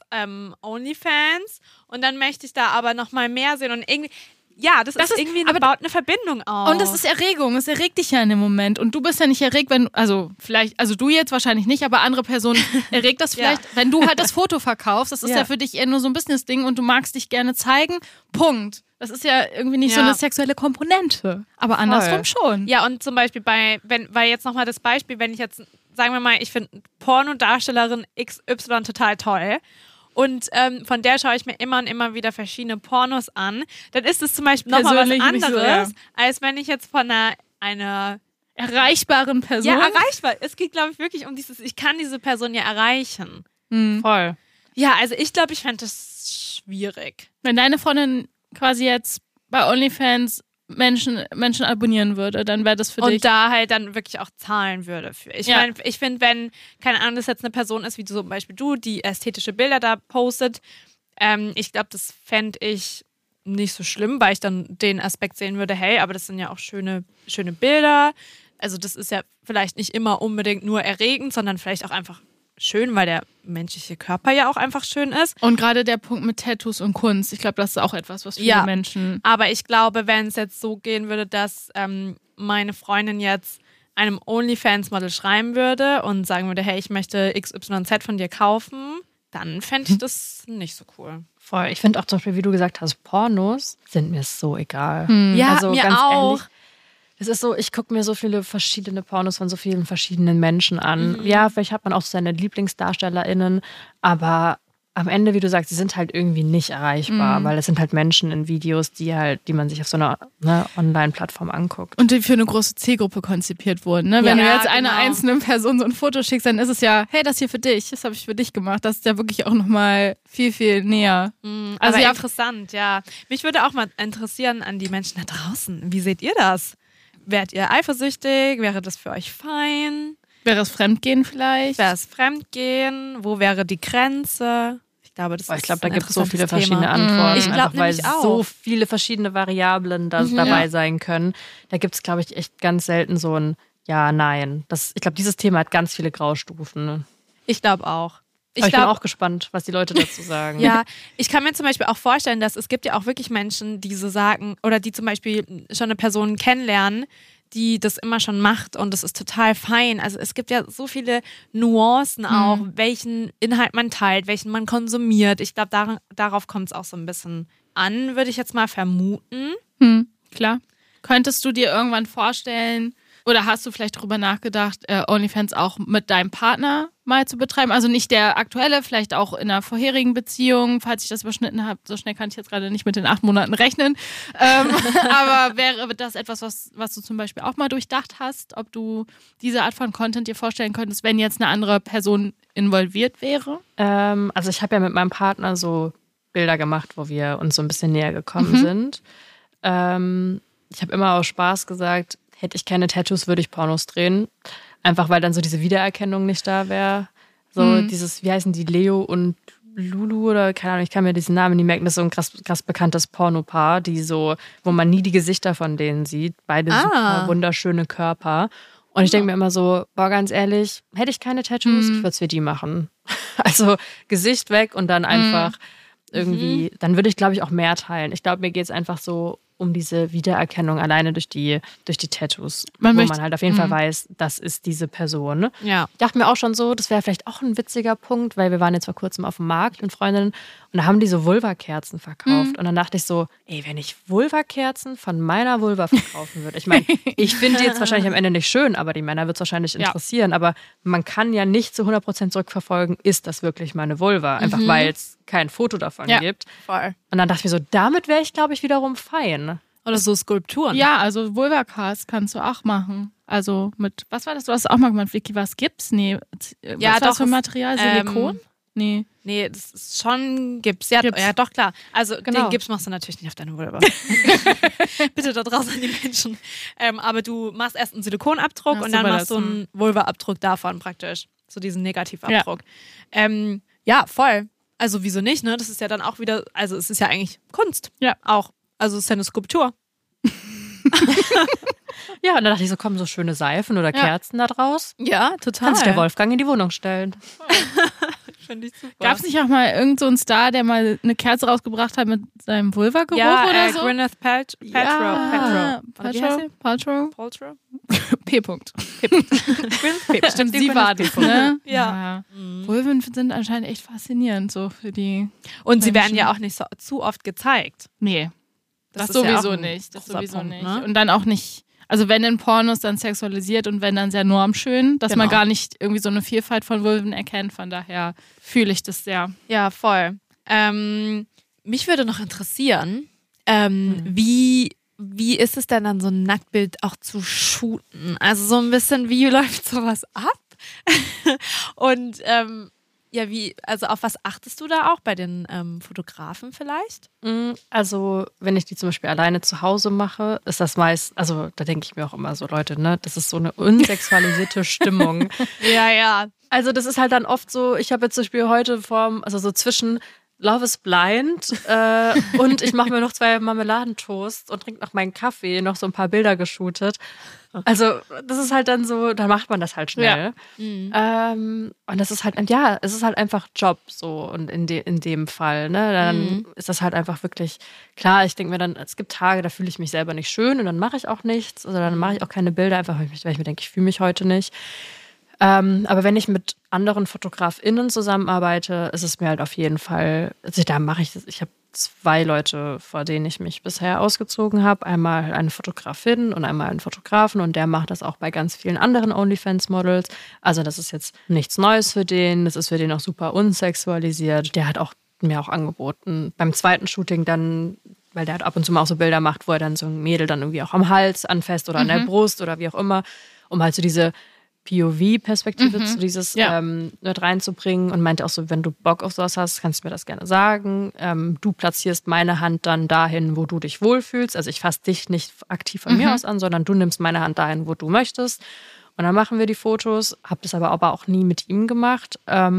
OnlyFans und dann möchte ich da aber noch mal mehr sehen und irgendwie, ja, das ist irgendwie baut eine Verbindung auf. Und das ist Erregung, es erregt dich ja in dem Moment. Und du bist ja nicht erregt, wenn, also du jetzt wahrscheinlich nicht, aber andere Personen erregt das vielleicht, wenn du halt das Foto verkaufst. Das ist ja für dich eher nur so ein Business-Ding und du magst dich gerne zeigen. Punkt. Das ist ja irgendwie nicht so eine sexuelle Komponente. Aber andersrum schon. Ja, und zum Beispiel weil jetzt nochmal das Beispiel, wenn ich jetzt, sagen wir mal, ich finde Pornodarstellerin XY total toll. Und von der schaue ich mir immer und immer wieder verschiedene Pornos an. Dann ist es zum Beispiel nochmal was anderes, als wenn ich jetzt von einer erreichbaren Person. Ja, erreichbar. Es geht, glaube ich, wirklich um ich kann diese Person ja erreichen. Voll. Ja, also ich glaube, ich fände das schwierig. Wenn deine Freundin quasi jetzt bei OnlyFans Menschen abonnieren würde, dann wäre das für dich. Und da halt dann wirklich auch zahlen würde für. Ich meine, ich finde, wenn, keine Ahnung, das jetzt eine Person ist, wie zum Beispiel du, die ästhetische Bilder da postet, ich glaube, das fände ich nicht so schlimm, weil ich dann den Aspekt sehen würde, hey, aber das sind ja auch schöne Bilder. Also das ist ja vielleicht nicht immer unbedingt nur erregend, sondern vielleicht auch einfach schön, weil der menschliche Körper ja auch einfach schön ist. Und gerade der Punkt mit Tattoos und Kunst, ich glaube, das ist auch etwas, was viele Menschen... Aber ich glaube, wenn es jetzt so gehen würde, dass meine Freundin jetzt einem OnlyFans-Model schreiben würde und sagen würde, hey, ich möchte XYZ von dir kaufen, dann fände ich das nicht so cool. Voll. Ich finde auch zum Beispiel, wie du gesagt hast, Pornos sind mir so egal. Ja, also mir ganz auch. ehrlich, es ist so, ich gucke mir so viele verschiedene Pornos von so vielen verschiedenen Menschen an. Ja, vielleicht hat man auch seine LieblingsdarstellerInnen, aber am Ende, wie du sagst, sie sind halt irgendwie nicht erreichbar, weil es sind halt Menschen in Videos, die man sich auf so einer Online-Plattform anguckt. Und die für eine große Zielgruppe konzipiert wurden. Ne? Wenn du jetzt einer einzelnen Person so ein Foto schickst, dann ist es ja, hey, das hier für dich, das habe ich für dich gemacht. Das ist ja wirklich auch nochmal viel, viel näher. Also ja, interessant, ja. Mich würde auch mal interessieren an die Menschen da draußen. Wie seht ihr das? Wärt ihr eifersüchtig? Wäre das für euch fein? Wäre es Fremdgehen vielleicht? Wäre es Fremdgehen? Wo wäre die Grenze? Ich glaube, da gibt es so viele verschiedene Antworten. Ich glaube weil nämlich auch. So viele verschiedene Variablen dabei sein können. Da gibt es, glaube ich, echt ganz selten so ein Ja, Nein. Ich glaube, dieses Thema hat ganz viele Graustufen. Ne? Ich glaube auch. Ich bin auch gespannt, was die Leute dazu sagen. Ja, ich kann mir zum Beispiel auch vorstellen, dass es gibt ja auch wirklich Menschen, die so sagen, oder die zum Beispiel schon eine Person kennenlernen, die das immer schon macht und das ist total fein. Also es gibt ja so viele Nuancen auch, welchen Inhalt man teilt, welchen man konsumiert. Ich glaube, darauf kommt es auch so ein bisschen an, würde ich jetzt mal vermuten. Klar. Könntest du dir irgendwann vorstellen, oder hast du vielleicht darüber nachgedacht, OnlyFans auch mit deinem Partner mal zu betreiben? Also nicht der aktuelle, vielleicht auch in einer vorherigen Beziehung, falls ich das überschnitten habe. So schnell kann ich jetzt gerade nicht mit den 8 Monaten rechnen. Aber wäre das etwas, was du zum Beispiel auch mal durchdacht hast, ob du diese Art von Content dir vorstellen könntest, wenn jetzt eine andere Person involviert wäre? Also ich habe ja mit meinem Partner so Bilder gemacht, wo wir uns so ein bisschen näher gekommen sind. Ich habe immer aus Spaß gesagt, hätte ich keine Tattoos, würde ich Pornos drehen. Einfach weil dann so diese Wiedererkennung nicht da wäre. So dieses, wie heißen die, Leo und Lulu oder keine Ahnung, ich kann mir diesen Namen nicht merken. Das ist so ein krass bekanntes Pornopaar, wo man nie die Gesichter von denen sieht. Beide super wunderschöne Körper. Und ich denke mir immer so, boah, ganz ehrlich, hätte ich keine Tattoos, ich würde es für die machen. Also Gesicht weg und dann einfach irgendwie, dann würde ich, glaube ich, auch mehr teilen. Ich glaube, mir geht es einfach so um diese Wiedererkennung alleine durch die Tattoos, Man wo man halt auf jeden Fall weiß, das ist diese Person. Ja. Ich dachte mir auch schon so, das wäre vielleicht auch ein witziger Punkt, weil wir waren jetzt vor kurzem auf dem Markt mit Freundinnen und da haben die so Vulva-Kerzen verkauft. Und dann dachte ich so, ey, wenn ich Vulva-Kerzen von meiner Vulva verkaufen würde. Ich meine, ich finde die jetzt wahrscheinlich am Ende nicht schön, aber die Männer wird es wahrscheinlich interessieren. Aber man kann ja nicht zu 100% zurückverfolgen, ist das wirklich meine Vulva? Einfach weil es kein Foto davon gibt. Voll. Und dann dachte ich mir so, damit wäre ich, glaube ich, wiederum fein. Oder so Skulpturen. Ja, also Vulva-Cast kannst du auch machen. Also mit, was war das? Du hast auch mal gemacht, Vicky, was gibt's? Nee, Ja, was war das für doch, Material? Silikon? Nee. Nee, das ist schon Gips. Ja, Gips. ja, doch, klar. Also Genau. den Gips machst du natürlich nicht auf deine Vulva. Bitte da draußen an die Menschen. Aber du machst erst einen Silikonabdruck Ach, und so dann war machst das. du einen Vulva-Abdruck davon praktisch. So diesen Negativabdruck. Ja, voll. Also wieso nicht, ne? Das ist ja dann auch wieder, also es ist ja eigentlich Kunst. Ja. Auch. Also es ist ja eine Skulptur. Ja, und dann dachte ich so, kommen so schöne Seifen oder Kerzen da draus. Ja, total. Kann sich der Wolfgang in die Wohnung stellen. Finde ich super. Gab es nicht auch mal irgend so einen Star, der mal eine Kerze rausgebracht hat mit seinem Vulva-Geruch ja, oder so? Gwyneth Paltrow. Oder wie heißt sie? Paltrow. Paltrow? P. -Punkt. Stimmt, Die sie war Gwyneth das, ne? Ja. Vulven sind anscheinend echt faszinierend, so für die. Und sie werden Menschen. ja auch nicht so, zu oft gezeigt. Nee. Das ist ja sowieso auch ein nicht. Das großer sowieso Punkt, nicht. ne? Und dann auch nicht, also wenn in Pornos dann sexualisiert und wenn dann sehr normschön, dass man Genau. gar nicht irgendwie so eine Vielfalt von Vulven erkennt. Von daher fühle ich das sehr. Ja, voll. Mich würde noch interessieren, wie ist es denn dann, so ein Nacktbild auch zu shooten? Also so ein bisschen, wie läuft sowas ab? Und ja, also auf was achtest du da auch bei den Fotografen vielleicht? Also, wenn ich die zum Beispiel alleine zu Hause mache, ist das meist, also da denke ich mir auch immer so, Leute, ne, das ist so eine unsexualisierte Stimmung. Ja. Also, das ist halt dann oft so, ich habe jetzt zum Beispiel heute also so zwischen Love is Blind und ich mache mir noch 2 Marmeladentoast und trinke noch meinen Kaffee, noch so ein paar Bilder geshootet. Also, das ist halt dann so, dann macht man das halt schnell. Und das ist halt, ja, es ist halt einfach Job so und in dem Fall, ne, dann ist das halt einfach wirklich, klar, ich denke mir dann, es gibt Tage, da fühle ich mich selber nicht schön und dann mache ich auch nichts oder dann mache ich auch keine Bilder, einfach weil ich mir denke, ich fühle mich heute nicht. Aber wenn ich mit anderen FotografInnen zusammenarbeite, ist es mir halt auf jeden Fall, also da mache ich das, ich habe 2 Leute, vor denen ich mich bisher ausgezogen habe. Einmal eine Fotografin und einmal einen Fotografen und der macht das auch bei ganz vielen anderen OnlyFans-Models. Also das ist jetzt nichts Neues für den, das ist für den auch super unsexualisiert. Der hat auch mir auch angeboten, beim zweiten Shooting dann, weil der halt ab und zu mal auch so Bilder macht, wo er dann so ein Mädel dann irgendwie auch am Hals anfasst oder an der Brust oder wie auch immer, um halt so diese POV-Perspektive zu dieses mit reinzubringen und meinte auch so, wenn du Bock auf sowas hast, kannst du mir das gerne sagen. Du platzierst meine Hand dann dahin, wo du dich wohlfühlst. Also ich fasse dich nicht aktiv von mir aus an, sondern du nimmst meine Hand dahin, wo du möchtest. Und dann machen wir die Fotos. Hab das aber auch nie mit ihm gemacht.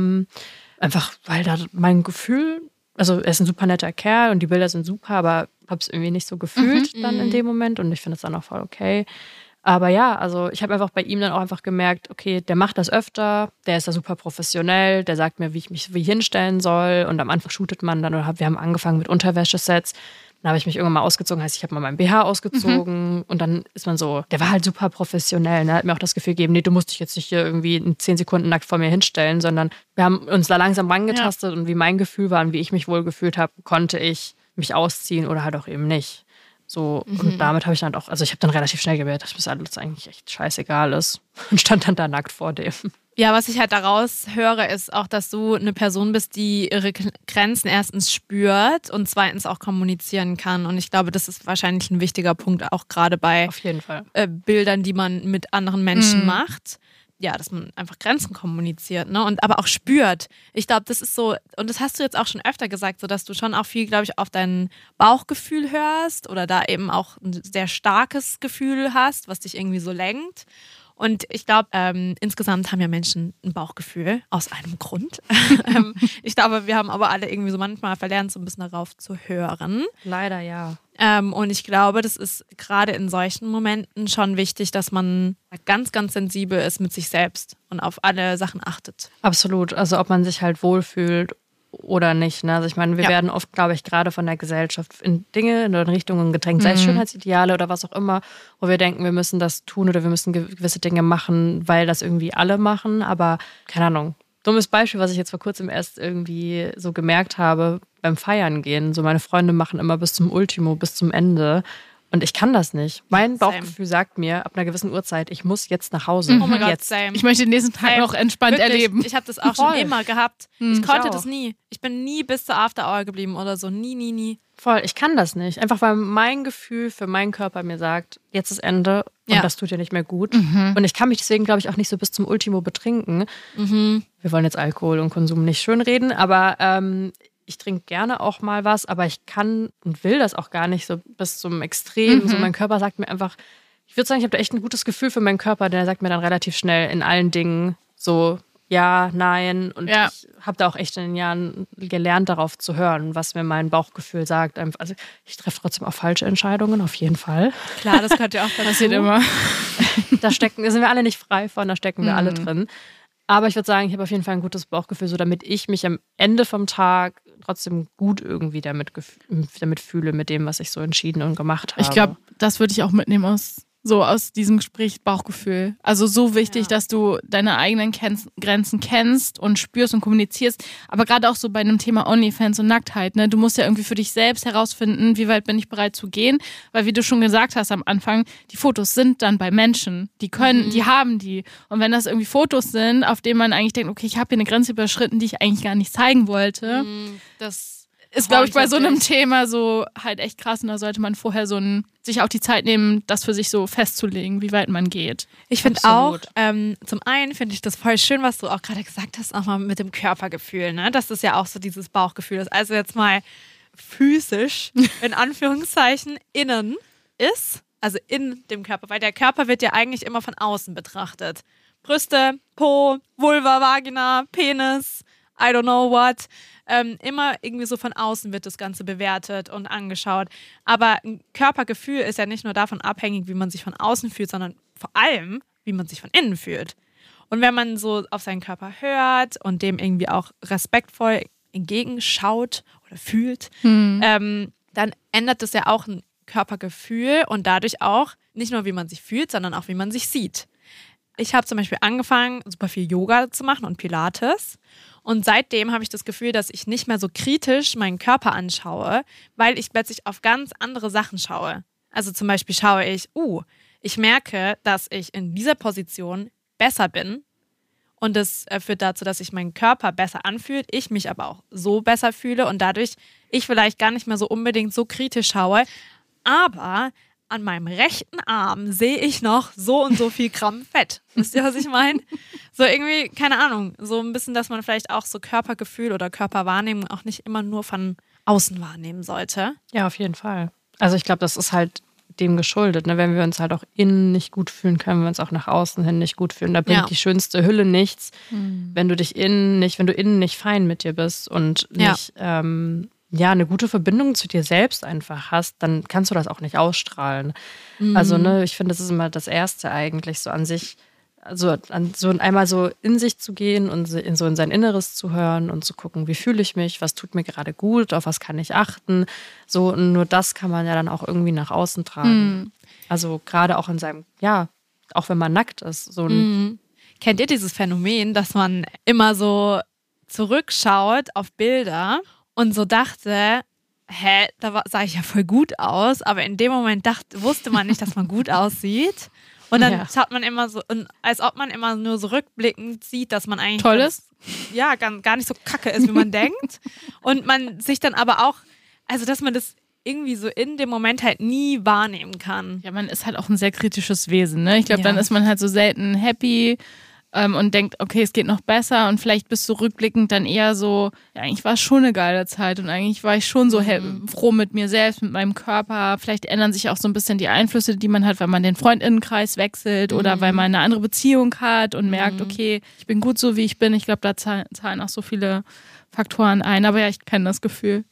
Einfach, weil da mein Gefühl, also er ist ein super netter Kerl und die Bilder sind super, aber habe es irgendwie nicht so gefühlt dann in dem Moment und ich finde es dann auch voll okay. Aber ja, also ich habe einfach bei ihm dann auch einfach gemerkt, okay, der macht das öfter, der ist da super professionell, der sagt mir, wie ich mich hinstellen soll und am Anfang shootet man dann oder wir haben angefangen mit Unterwäschesets. Dann habe ich mich irgendwann mal ausgezogen, heißt, ich habe mal meinen BH ausgezogen und dann ist man so, der war halt super professionell, ne? Hat mir auch das Gefühl gegeben, nee, du musst dich jetzt nicht hier irgendwie in 10 Sekunden nackt vor mir hinstellen, sondern wir haben uns da langsam rangetastet und wie mein Gefühl war und wie ich mich wohl gefühlt habe, konnte ich mich ausziehen oder halt auch eben nicht. So, und damit habe ich dann auch, also ich habe dann relativ schnell gemerkt, dass mir alles eigentlich echt scheißegal ist und stand dann da nackt vor dem. Ja, was ich halt daraus höre, ist auch, dass du eine Person bist, die ihre Grenzen erstens spürt und zweitens auch kommunizieren kann. Und ich glaube, das ist wahrscheinlich ein wichtiger Punkt, auch gerade bei Auf jeden Fall. Bildern, die man mit anderen Menschen macht. Ja, dass man einfach Grenzen kommuniziert, ne? Und aber auch spürt. Ich glaube, das ist so, und das hast du jetzt auch schon öfter gesagt, so dass du schon auch viel, glaube ich, auf dein Bauchgefühl hörst oder da eben auch ein sehr starkes Gefühl hast, was dich irgendwie so lenkt. Und ich glaube, insgesamt haben ja Menschen ein Bauchgefühl aus einem Grund. Ich glaube, wir haben aber alle irgendwie so manchmal verlernt, so ein bisschen darauf zu hören. Leider ja. Und ich glaube, das ist gerade in solchen Momenten schon wichtig, dass man ganz, ganz sensibel ist mit sich selbst und auf alle Sachen achtet. Absolut. Also ob man sich halt wohlfühlt oder nicht. Ne? Also ich meine, wir werden oft, glaube ich, gerade von der Gesellschaft in Dinge, in Richtungen gedrängt, sei es Schönheitsideale oder was auch immer, wo wir denken, wir müssen das tun oder wir müssen gewisse Dinge machen, weil das irgendwie alle machen. Aber keine Ahnung. Dummes Beispiel, was ich jetzt vor kurzem erst irgendwie so gemerkt habe beim Feiern gehen. So meine Freunde machen immer bis zum Ultimo, bis zum Ende. Und ich kann das nicht. Mein Bauchgefühl sagt mir, ab einer gewissen Uhrzeit, ich muss jetzt nach Hause. Oh mein Gott, jetzt. same. Ich möchte den nächsten Tag noch entspannt Wirklich, erleben. Ich habe das auch schon immer gehabt. Ich konnte auch. das nie. Ich bin nie bis zur After Hour geblieben oder so. Nie. Voll, ich kann das nicht. Einfach weil mein Gefühl für meinen Körper mir sagt, jetzt ist Ende und das tut ja nicht mehr gut. Und ich kann mich deswegen, glaube ich, auch nicht so bis zum Ultimo betrinken. Wir wollen jetzt Alkohol und Konsum nicht schönreden, aber ich trinke gerne auch mal was, aber ich kann und will das auch gar nicht so bis zum Extrem. So, mein Körper sagt mir einfach, ich würde sagen, ich habe da echt ein gutes Gefühl für meinen Körper, der sagt mir dann relativ schnell in allen Dingen so ja, nein. Und ich habe da auch echt in den Jahren gelernt, darauf zu hören, was mir mein Bauchgefühl sagt. Also ich treffe trotzdem auch falsche Entscheidungen, auf jeden Fall. Klar, das gehört ja auch dazu. Passiert immer. Da sind wir alle nicht frei von, da stecken wir alle drin. Aber ich würde sagen, ich habe auf jeden Fall ein gutes Bauchgefühl, so damit ich mich am Ende vom Tag trotzdem gut irgendwie damit fühle, mit dem, was ich so entschieden und gemacht habe. Ich glaube, das würde ich auch mitnehmen aus diesem Gespräch, Bauchgefühl. Also so wichtig, dass du deine eigenen Grenzen kennst und spürst und kommunizierst. Aber gerade auch so bei einem Thema OnlyFans und Nacktheit, ne? Du musst ja irgendwie für dich selbst herausfinden, wie weit bin ich bereit zu gehen. Weil wie du schon gesagt hast am Anfang, die Fotos sind dann bei Menschen. Die können, die haben die. Und wenn das irgendwie Fotos sind, auf denen man eigentlich denkt, okay, ich habe hier eine Grenze überschritten, die ich eigentlich gar nicht zeigen wollte. Das ist, glaube ich, bei so einem Thema so halt echt krass. Und da sollte man vorher sich auch die Zeit nehmen, das für sich so festzulegen, wie weit man geht. Ich finde auch, zum einen finde ich das voll schön, was du auch gerade gesagt hast, auch mal mit dem Körpergefühl, ne? Dass das ja auch so dieses Bauchgefühl ist. Also jetzt mal physisch, in Anführungszeichen, innen ist, also in dem Körper, weil der Körper wird ja eigentlich immer von außen betrachtet. Brüste, Po, Vulva, Vagina, Penis, I don't know what. Immer irgendwie so von außen wird das Ganze bewertet und angeschaut. Aber ein Körpergefühl ist ja nicht nur davon abhängig, wie man sich von außen fühlt, sondern vor allem, wie man sich von innen fühlt. Und wenn man so auf seinen Körper hört und dem irgendwie auch respektvoll entgegenschaut oder fühlt, dann ändert das ja auch ein Körpergefühl und dadurch auch nicht nur, wie man sich fühlt, sondern auch, wie man sich sieht. Ich habe zum Beispiel angefangen, super viel Yoga zu machen und Pilates. Und seitdem habe ich das Gefühl, dass ich nicht mehr so kritisch meinen Körper anschaue, weil ich plötzlich auf ganz andere Sachen schaue. Also zum Beispiel schaue ich merke, dass ich in dieser Position besser bin. Und das führt dazu, dass sich mein Körper besser anfühlt, ich mich aber auch so besser fühle und dadurch ich vielleicht gar nicht mehr so unbedingt so kritisch schaue. Aber an meinem rechten Arm sehe ich noch so und so viel Gramm Fett. Wisst ihr, was ich meine? So irgendwie, keine Ahnung, so ein bisschen, dass man vielleicht auch so Körpergefühl oder Körperwahrnehmung auch nicht immer nur von außen wahrnehmen sollte. Ja, auf jeden Fall. Also ich glaube, das ist halt dem geschuldet. Ne? Wenn wir uns halt auch innen nicht gut fühlen, können wir uns auch nach außen hin nicht gut fühlen. Da bringt die schönste Hülle nichts, wenn du innen nicht fein mit dir bist und nicht eine gute Verbindung zu dir selbst einfach hast, dann kannst du das auch nicht ausstrahlen. Also, ich finde, das ist immer das Erste eigentlich, so an sich, also einmal so in sich zu gehen und in sein Inneres zu hören und zu gucken, wie fühle ich mich, was tut mir gerade gut, auf was kann ich achten. So, und nur das kann man ja dann auch irgendwie nach außen tragen. Also gerade auch in seinem, auch wenn man nackt ist. So Kennt ihr dieses Phänomen, dass man immer so zurückschaut auf Bilder und so dachte, da sah ich ja voll gut aus, aber in dem Moment wusste man nicht, dass man gut aussieht. Und dann schaut man immer so, als ob man immer nur so rückblickend sieht, dass man eigentlich toll ist. Gar nicht so kacke ist, wie man denkt. Und man sich dann aber auch, also dass man das irgendwie so in dem Moment halt nie wahrnehmen kann. Ja, man ist halt auch ein sehr kritisches Wesen, ne? Ich glaube, dann ist man halt so selten happy und denkt, okay, es geht noch besser und vielleicht bist du rückblickend dann eher so, ja, eigentlich war es schon eine geile Zeit und eigentlich war ich schon so froh mit mir selbst, mit meinem Körper. Vielleicht ändern sich auch so ein bisschen die Einflüsse, die man hat, weil man den Freundinnenkreis wechselt oder weil man eine andere Beziehung hat und merkt, okay, ich bin gut so, wie ich bin. Ich glaube, da zahlen auch so viele Faktoren ein, aber ja, ich kenne das Gefühl.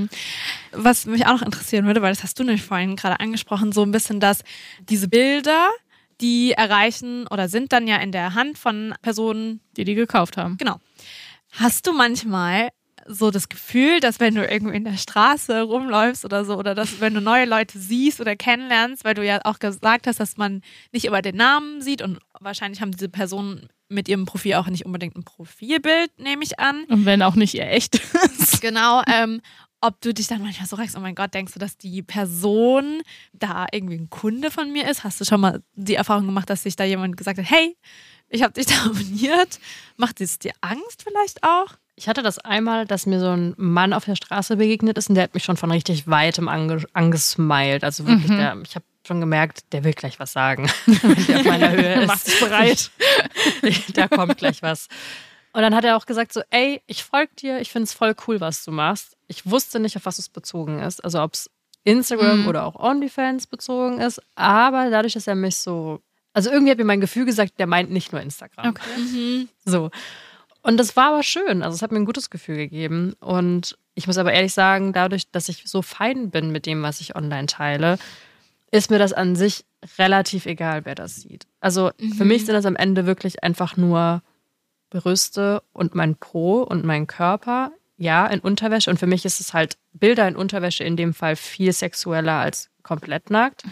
Was mich auch noch interessieren würde, weil das hast du nämlich vorhin gerade angesprochen, so ein bisschen, dass diese Bilder, die erreichen oder sind dann ja in der Hand von Personen, die gekauft haben. Genau. Hast du manchmal so das Gefühl, dass wenn du irgendwie in der Straße rumläufst oder so, oder dass wenn du neue Leute siehst oder kennenlernst, weil du ja auch gesagt hast, dass man nicht immer den Namen sieht und wahrscheinlich haben diese Personen mit ihrem Profil auch nicht unbedingt ein Profilbild, nehme ich an. Und wenn auch nicht ihr echt ist. Genau, ob du dich dann manchmal so fragst, oh mein Gott, denkst du, dass die Person da irgendwie ein Kunde von mir ist? Hast du schon mal die Erfahrung gemacht, dass sich da jemand gesagt hat, hey, ich habe dich da abonniert? Macht es dir Angst vielleicht auch? Ich hatte das einmal, dass mir so ein Mann auf der Straße begegnet ist und der hat mich schon von richtig weitem angesmiled. Also wirklich, ich habe schon gemerkt, der will gleich was sagen, wenn der auf meiner Höhe ist. Machst dich bereit. Da kommt gleich was. Und dann hat er auch gesagt so, ey, ich folge dir, ich finde es voll cool, was du machst. Ich wusste nicht, auf was es bezogen ist. Also ob es Instagram oder auch OnlyFans bezogen ist. Aber dadurch, dass er mich so, also irgendwie hat mir mein Gefühl gesagt, der meint nicht nur Instagram. Okay. So. Und das war aber schön. Also es hat mir ein gutes Gefühl gegeben. Und ich muss aber ehrlich sagen, dadurch, dass ich so fein bin mit dem, was ich online teile, ist mir das an sich relativ egal, wer das sieht. Also für mich sind das am Ende wirklich einfach nur Brüste und mein Po und mein Körper, ja, in Unterwäsche. Und für mich ist es halt Bilder in Unterwäsche in dem Fall viel sexueller als komplett nackt.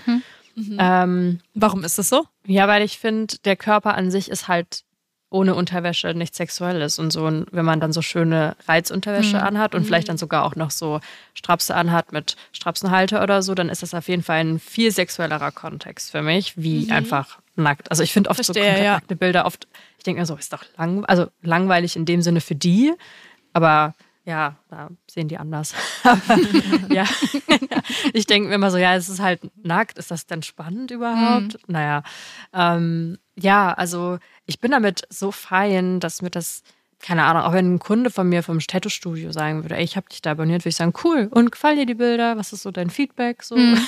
Warum ist das so? Ja, weil ich finde, der Körper an sich ist halt ohne Unterwäsche nichts Sexuelles. Und so, wenn man dann so schöne Reizunterwäsche anhat und vielleicht dann sogar auch noch so Strapse anhat mit Strapsenhalter oder so, dann ist das auf jeden Fall ein viel sexuellerer Kontext für mich, wie einfach nackt. Also ich finde oft so komplett nackte Bilder oft, ich denke mir so, ist doch langweilig in dem Sinne für die, aber ja, da sehen die anders. Ja, ich denke mir immer so, ja, es ist halt nackt, ist das denn spannend überhaupt? Naja, ja, also ich bin damit so fein, dass mir das, keine Ahnung, auch wenn ein Kunde von mir vom Tattoo-Studio sagen würde, ey, ich habe dich da abonniert, würde ich sagen, cool, und gefallen dir die Bilder? Was ist so dein Feedback? So. Ne?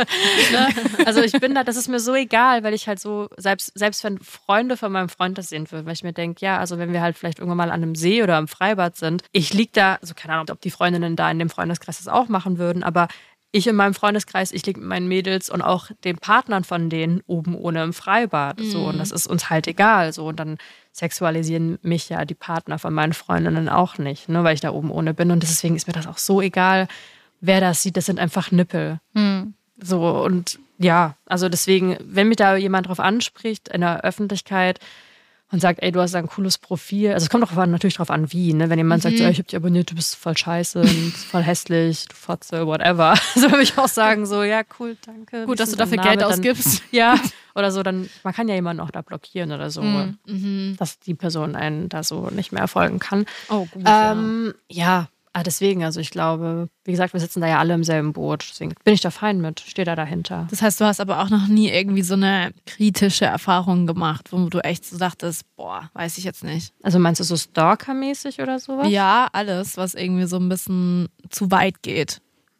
Also ich bin da, das ist mir so egal, weil ich halt so, selbst wenn Freunde von meinem Freund das sehen würden, weil ich mir denke, ja, also wenn wir halt vielleicht irgendwann mal an einem See oder am Freibad sind, ich lieg da, also keine Ahnung, ob die Freundinnen da in dem Freundeskreis das auch machen würden, aber ich in meinem Freundeskreis, ich liege mit meinen Mädels und auch den Partnern von denen oben ohne im Freibad. So, und das ist uns halt egal. So, und dann sexualisieren mich ja die Partner von meinen Freundinnen auch nicht, ne, weil ich da oben ohne bin. Und deswegen ist mir das auch so egal, wer das sieht. Das sind einfach Nippel. So, und ja, also deswegen, wenn mich da jemand drauf anspricht in der Öffentlichkeit und sagt, ey, du hast ein cooles Profil. Also es kommt auch natürlich drauf an, wie, ne? Wenn jemand sagt, so, ey, ich hab dich abonniert, du bist voll scheiße und voll hässlich, du Fotze, whatever. So würde ich auch sagen, so, ja, cool, danke. Gut, dass du dafür Geld ausgibst. Ja, oder so, dann, man kann ja jemanden auch da blockieren oder so, dass die Person einen da so nicht mehr erfolgen kann. Oh, gut. Ja, deswegen, also ich glaube, wie gesagt, wir sitzen da ja alle im selben Boot. Deswegen bin ich da fein mit, stehe da dahinter. Das heißt, du hast aber auch noch nie irgendwie so eine kritische Erfahrung gemacht, wo du echt so dachtest, boah, weiß ich jetzt nicht. Also meinst du so Stalker-mäßig oder sowas? Ja, alles, was irgendwie so ein bisschen zu weit geht.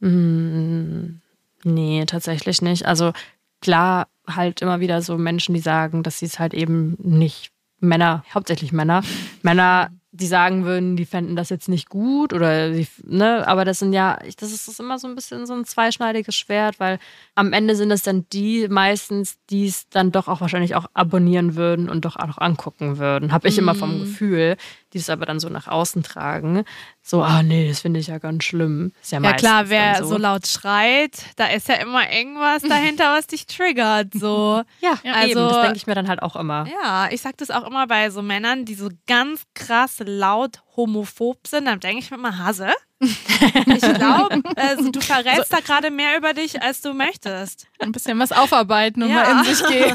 Nee, tatsächlich nicht. Also klar, halt immer wieder so Menschen, die sagen, dass sie es halt eben nicht, hauptsächlich Männer, die sagen würden, die fänden das jetzt nicht gut oder ne, aber das sind ja, das ist immer so ein bisschen so ein zweischneidiges Schwert, weil am Ende sind es dann die meistens, die es dann doch auch wahrscheinlich auch abonnieren würden und doch auch angucken würden. Habe ich immer vom Gefühl, die es aber dann so nach außen tragen. So, nee, das finde ich ja ganz schlimm. Ist ja klar, wer so laut schreit, da ist ja immer irgendwas dahinter, was dich triggert. So. Ja, also, eben, das denke ich mir dann halt auch immer. Ja, ich sag das auch immer bei so Männern, die so ganz krass laut homophob sind, dann denke ich mir immer, Hase. Ich glaube, du verrätst da gerade mehr über dich, als du möchtest. Ein bisschen was aufarbeiten und mal in sich gehen.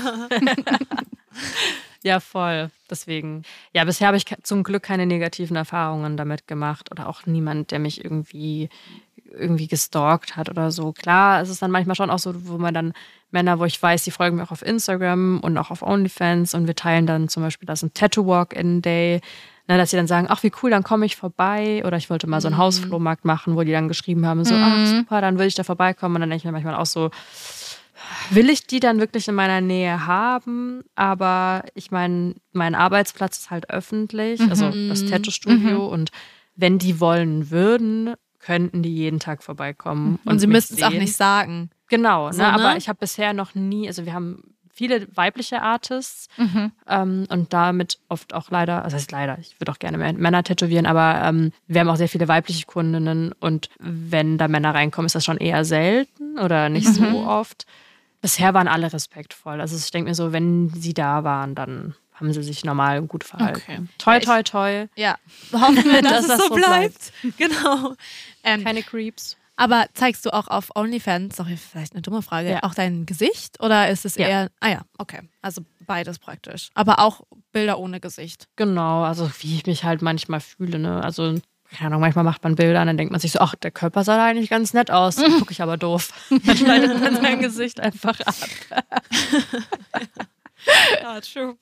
Ja, voll. Deswegen. Ja, bisher habe ich zum Glück keine negativen Erfahrungen damit gemacht oder auch niemand, der mich irgendwie gestalkt hat oder so. Klar, es ist dann manchmal schon auch so, wo man dann Männer, wo ich weiß, die folgen mir auch auf Instagram und auch auf OnlyFans und wir teilen dann zum Beispiel, das ist ein Tattoo-Walk-In-Day, ne, dass sie dann sagen, ach, wie cool, dann komme ich vorbei. Oder ich wollte mal so einen Hausflohmarkt machen, wo die dann geschrieben haben, so, ach, super, dann will ich da vorbeikommen. Und dann denke ich mir manchmal auch so, will ich die dann wirklich in meiner Nähe haben? Aber ich meine, mein Arbeitsplatz ist halt öffentlich, also das Tattoo-Studio. Und wenn die wollen würden, könnten die jeden Tag vorbeikommen. Und sie müssten es auch nicht sagen. Genau, so, ne? Aber ich habe bisher noch nie, also wir haben viele weibliche Artists und damit oft auch leider, also das heißt leider, ich würde auch gerne Männer tätowieren, aber wir haben auch sehr viele weibliche Kundinnen und wenn da Männer reinkommen, ist das schon eher selten oder nicht so oft. Bisher waren alle respektvoll. Also ich denke mir so, wenn sie da waren, dann haben sie sich normal und gut verhalten. Okay. Toi, toi, toi. Ja, hoffen wir, dass Dass es so bleibt. Genau. Keine Creeps. Aber zeigst du auch auf OnlyFans, sorry, vielleicht eine dumme Frage, Ja. auch dein Gesicht oder ist es eher, okay, also beides praktisch. Aber auch Bilder ohne Gesicht. Genau, also wie ich mich halt manchmal fühle, ne? Also, keine Ahnung, manchmal macht man Bilder und dann denkt man sich so, ach, der Körper sah da eigentlich ganz nett aus. Dann gucke ich aber doof. Dann schneidet man sein Gesicht einfach ab. Ja, true.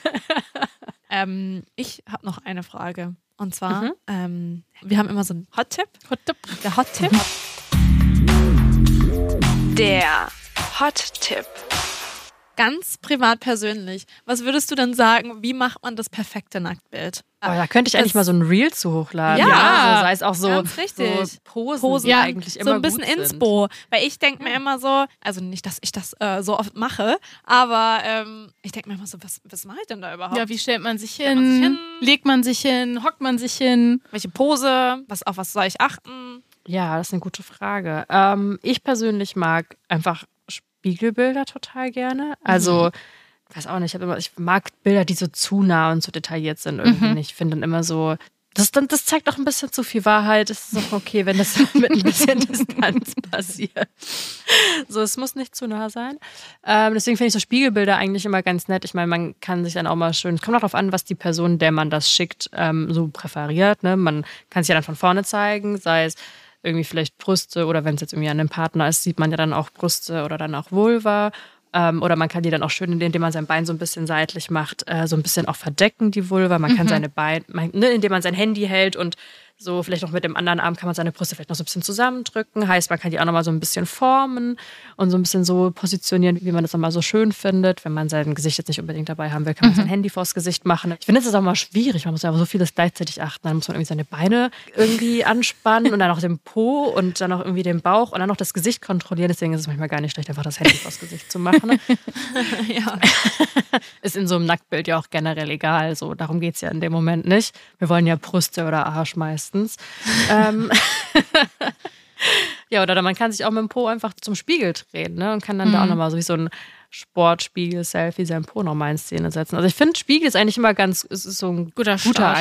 Ich habe noch eine Frage. Und zwar, wir haben immer so einen Hot-Tipp. Der Hot-Tipp. Der Hot-Tipp. Ganz privat persönlich. Was würdest du denn sagen, wie macht man das perfekte Nacktbild? Oh, da könnte ich eigentlich mal so ein Reel zu hochladen. Ja, also sei es auch so, ganz richtig. so Posen, die ja, eigentlich immer so ein bisschen gut sind. Inspo. Weil ich denke mir immer so, also nicht, dass ich das so oft mache, aber ich denke mir immer so, was mache ich denn da überhaupt? Ja, wie stellt man sich man sich hin? hin? Legt man sich hin? Hockt man sich hin? Welche Pose? Auf was soll ich achten? Ja, das ist eine gute Frage. Ich persönlich mag einfach Spiegelbilder total gerne. Also, weiß auch nicht, ich mag Bilder, die so zu nah und so detailliert sind irgendwie nicht. Ich finde dann immer so, das zeigt auch ein bisschen zu viel Wahrheit. Es ist auch okay, wenn das mit ein bisschen Distanz passiert. So, es muss nicht zu nah sein. Deswegen finde ich so Spiegelbilder eigentlich immer ganz nett. Ich meine, man kann sich dann auch mal schön, es kommt auch darauf an, was die Person, der man das schickt, so präferiert. Ne? Man kann es ja dann von vorne zeigen, sei es irgendwie vielleicht Brüste oder wenn es jetzt irgendwie an einem Partner ist, sieht man ja dann auch Brüste oder dann auch Vulva. Oder man kann die dann auch schön, indem man sein Bein so ein bisschen seitlich macht, so ein bisschen auch verdecken, die Vulva. Man kann seine Beine, indem man sein Handy hält und so vielleicht auch mit dem anderen Arm kann man seine Brüste vielleicht noch so ein bisschen zusammendrücken. Heißt, man kann die auch nochmal so ein bisschen formen und so ein bisschen so positionieren, wie man das nochmal so schön findet. Wenn man sein Gesicht jetzt nicht unbedingt dabei haben will, kann man sein Handy vors Gesicht machen. Ich finde, das ist auch mal schwierig. Man muss ja auf so vieles gleichzeitig achten. Dann muss man irgendwie seine Beine irgendwie anspannen und dann auch den Po und dann auch irgendwie den Bauch und dann noch das Gesicht kontrollieren. Deswegen ist es manchmal gar nicht schlecht, einfach das Handy vors Gesicht zu machen. Ne? Ja. Ist in so einem Nacktbild ja auch generell egal. So, darum geht es ja in dem Moment nicht. Wir wollen ja Brüste oder Arsch meistens. Ja, oder man kann sich auch mit dem Po einfach zum Spiegel drehen, ne? Und kann dann da auch nochmal so wie so ein Sportspiegel-Selfie sein Po nochmal in Szene setzen. Also ich finde, Spiegel ist eigentlich immer es ist so ein guter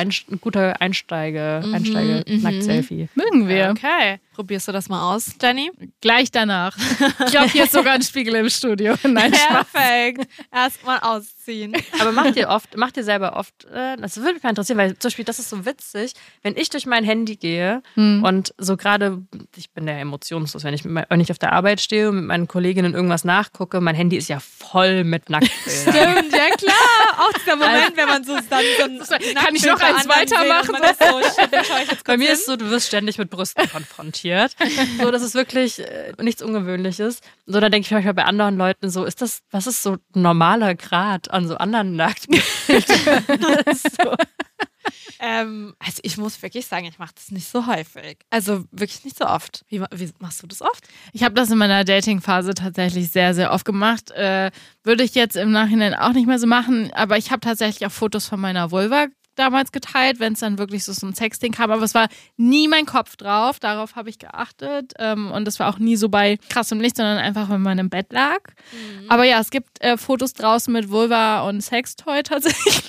Einsteige-Nackt-Selfie. Mögen wir. Okay. Probierst du das mal aus, Jenny? Gleich danach. Ich glaube, hier ist sogar ein Spiegel im Studio. Nein, Spaß. Perfekt. Erstmal ausziehen. Aber macht ihr selber oft, das würde mich mal interessieren, weil zum Beispiel, das ist so witzig, wenn ich durch mein Handy gehe und so gerade, ich bin ja emotionslos, wenn ich auf der Arbeit stehe und mit meinen Kolleginnen irgendwas nachgucke, mein Handy ist ja voll mit Nacktbildern. Stimmt, ja klar. Auch dieser Moment, wenn man so dann so Kann ich noch eins weitermachen? Bei mir ist es so, du wirst ständig mit Brüsten konfrontiert. So, das ist wirklich nichts Ungewöhnliches. So, dann denke ich manchmal bei anderen Leuten so, was ist so ein normaler Grad an so anderen Nacktbildern? So. Also ich muss wirklich sagen, ich mache das nicht so häufig. Also wirklich nicht so oft. Wie machst du das oft? Ich habe das in meiner Dating-Phase tatsächlich sehr, sehr oft gemacht. Würde ich jetzt im Nachhinein auch nicht mehr so machen, aber ich habe tatsächlich auch Fotos von meiner Vulva damals geteilt, wenn es dann wirklich so ein Sexding kam, aber es war nie mein Kopf drauf, darauf habe ich geachtet und es war auch nie so bei krassem Licht, sondern einfach, wenn man im Bett lag. Aber ja, es gibt Fotos draußen mit Vulva und Sextoy tatsächlich.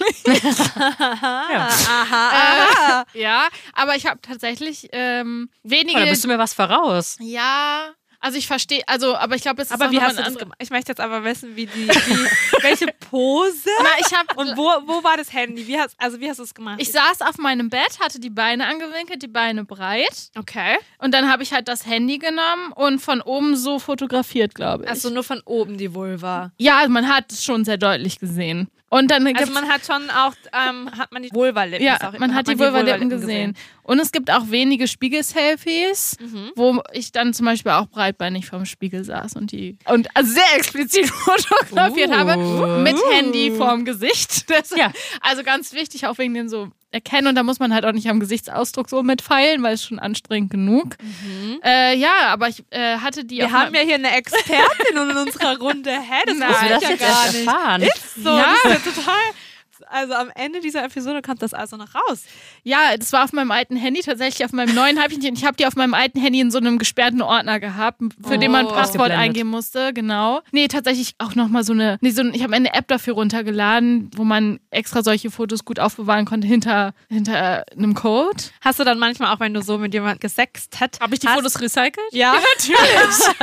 Aha. Ja, aber ich habe tatsächlich wenige... Da bist du mir was voraus. Ja... Also ich verstehe, aber ich glaube, es ist Aber auch wie noch hast du eine das andere... gemacht? Ich möchte jetzt aber wissen, welche Pose? Und wo war das Handy? Wie hast du es gemacht? Ich saß auf meinem Bett, hatte die Beine angewinkelt, die Beine breit. Okay. Und dann habe ich halt das Handy genommen und von oben so fotografiert, glaube ich. Also nur von oben die Vulva. Ja, also man hat es schon sehr deutlich gesehen. Und dann Also man hat schon auch, hat man die Vulva-Lippen. Ja, man hat die Vulva-Lippen gesehen. Und es gibt auch wenige Spiegel-Selfies, wo ich dann zum Beispiel auch breitbeinig vorm Spiegel saß und also sehr explizit fotografiert habe mit Handy vorm Gesicht. Das, Ja. Also ganz wichtig, auch wegen den so erkennen und da muss man halt auch nicht am Gesichtsausdruck so mitfeilen, weil es schon anstrengend genug. Ja, aber ich hatte die Wir haben ja hier eine Expertin in unserer Runde. Hä, das wusste wir ich das ja jetzt gar erst nicht. erfahren? Ist so, Ja. das ist ja total... Also am Ende dieser Episode kommt das also noch raus. Ja, das war auf meinem alten Handy, tatsächlich auf meinem neuen habe ich nicht. Ich habe die auf meinem alten Handy in so einem gesperrten Ordner gehabt, für den man ein Passwort Ausgeblendet. eingeben musste, genau. Nee, tatsächlich auch nochmal ich habe eine App dafür runtergeladen, wo man extra solche Fotos gut aufbewahren konnte hinter einem Code. Hast du dann manchmal auch, wenn du so mit jemandem gesext hast... Habe ich die Fotos recycelt? Ja, natürlich.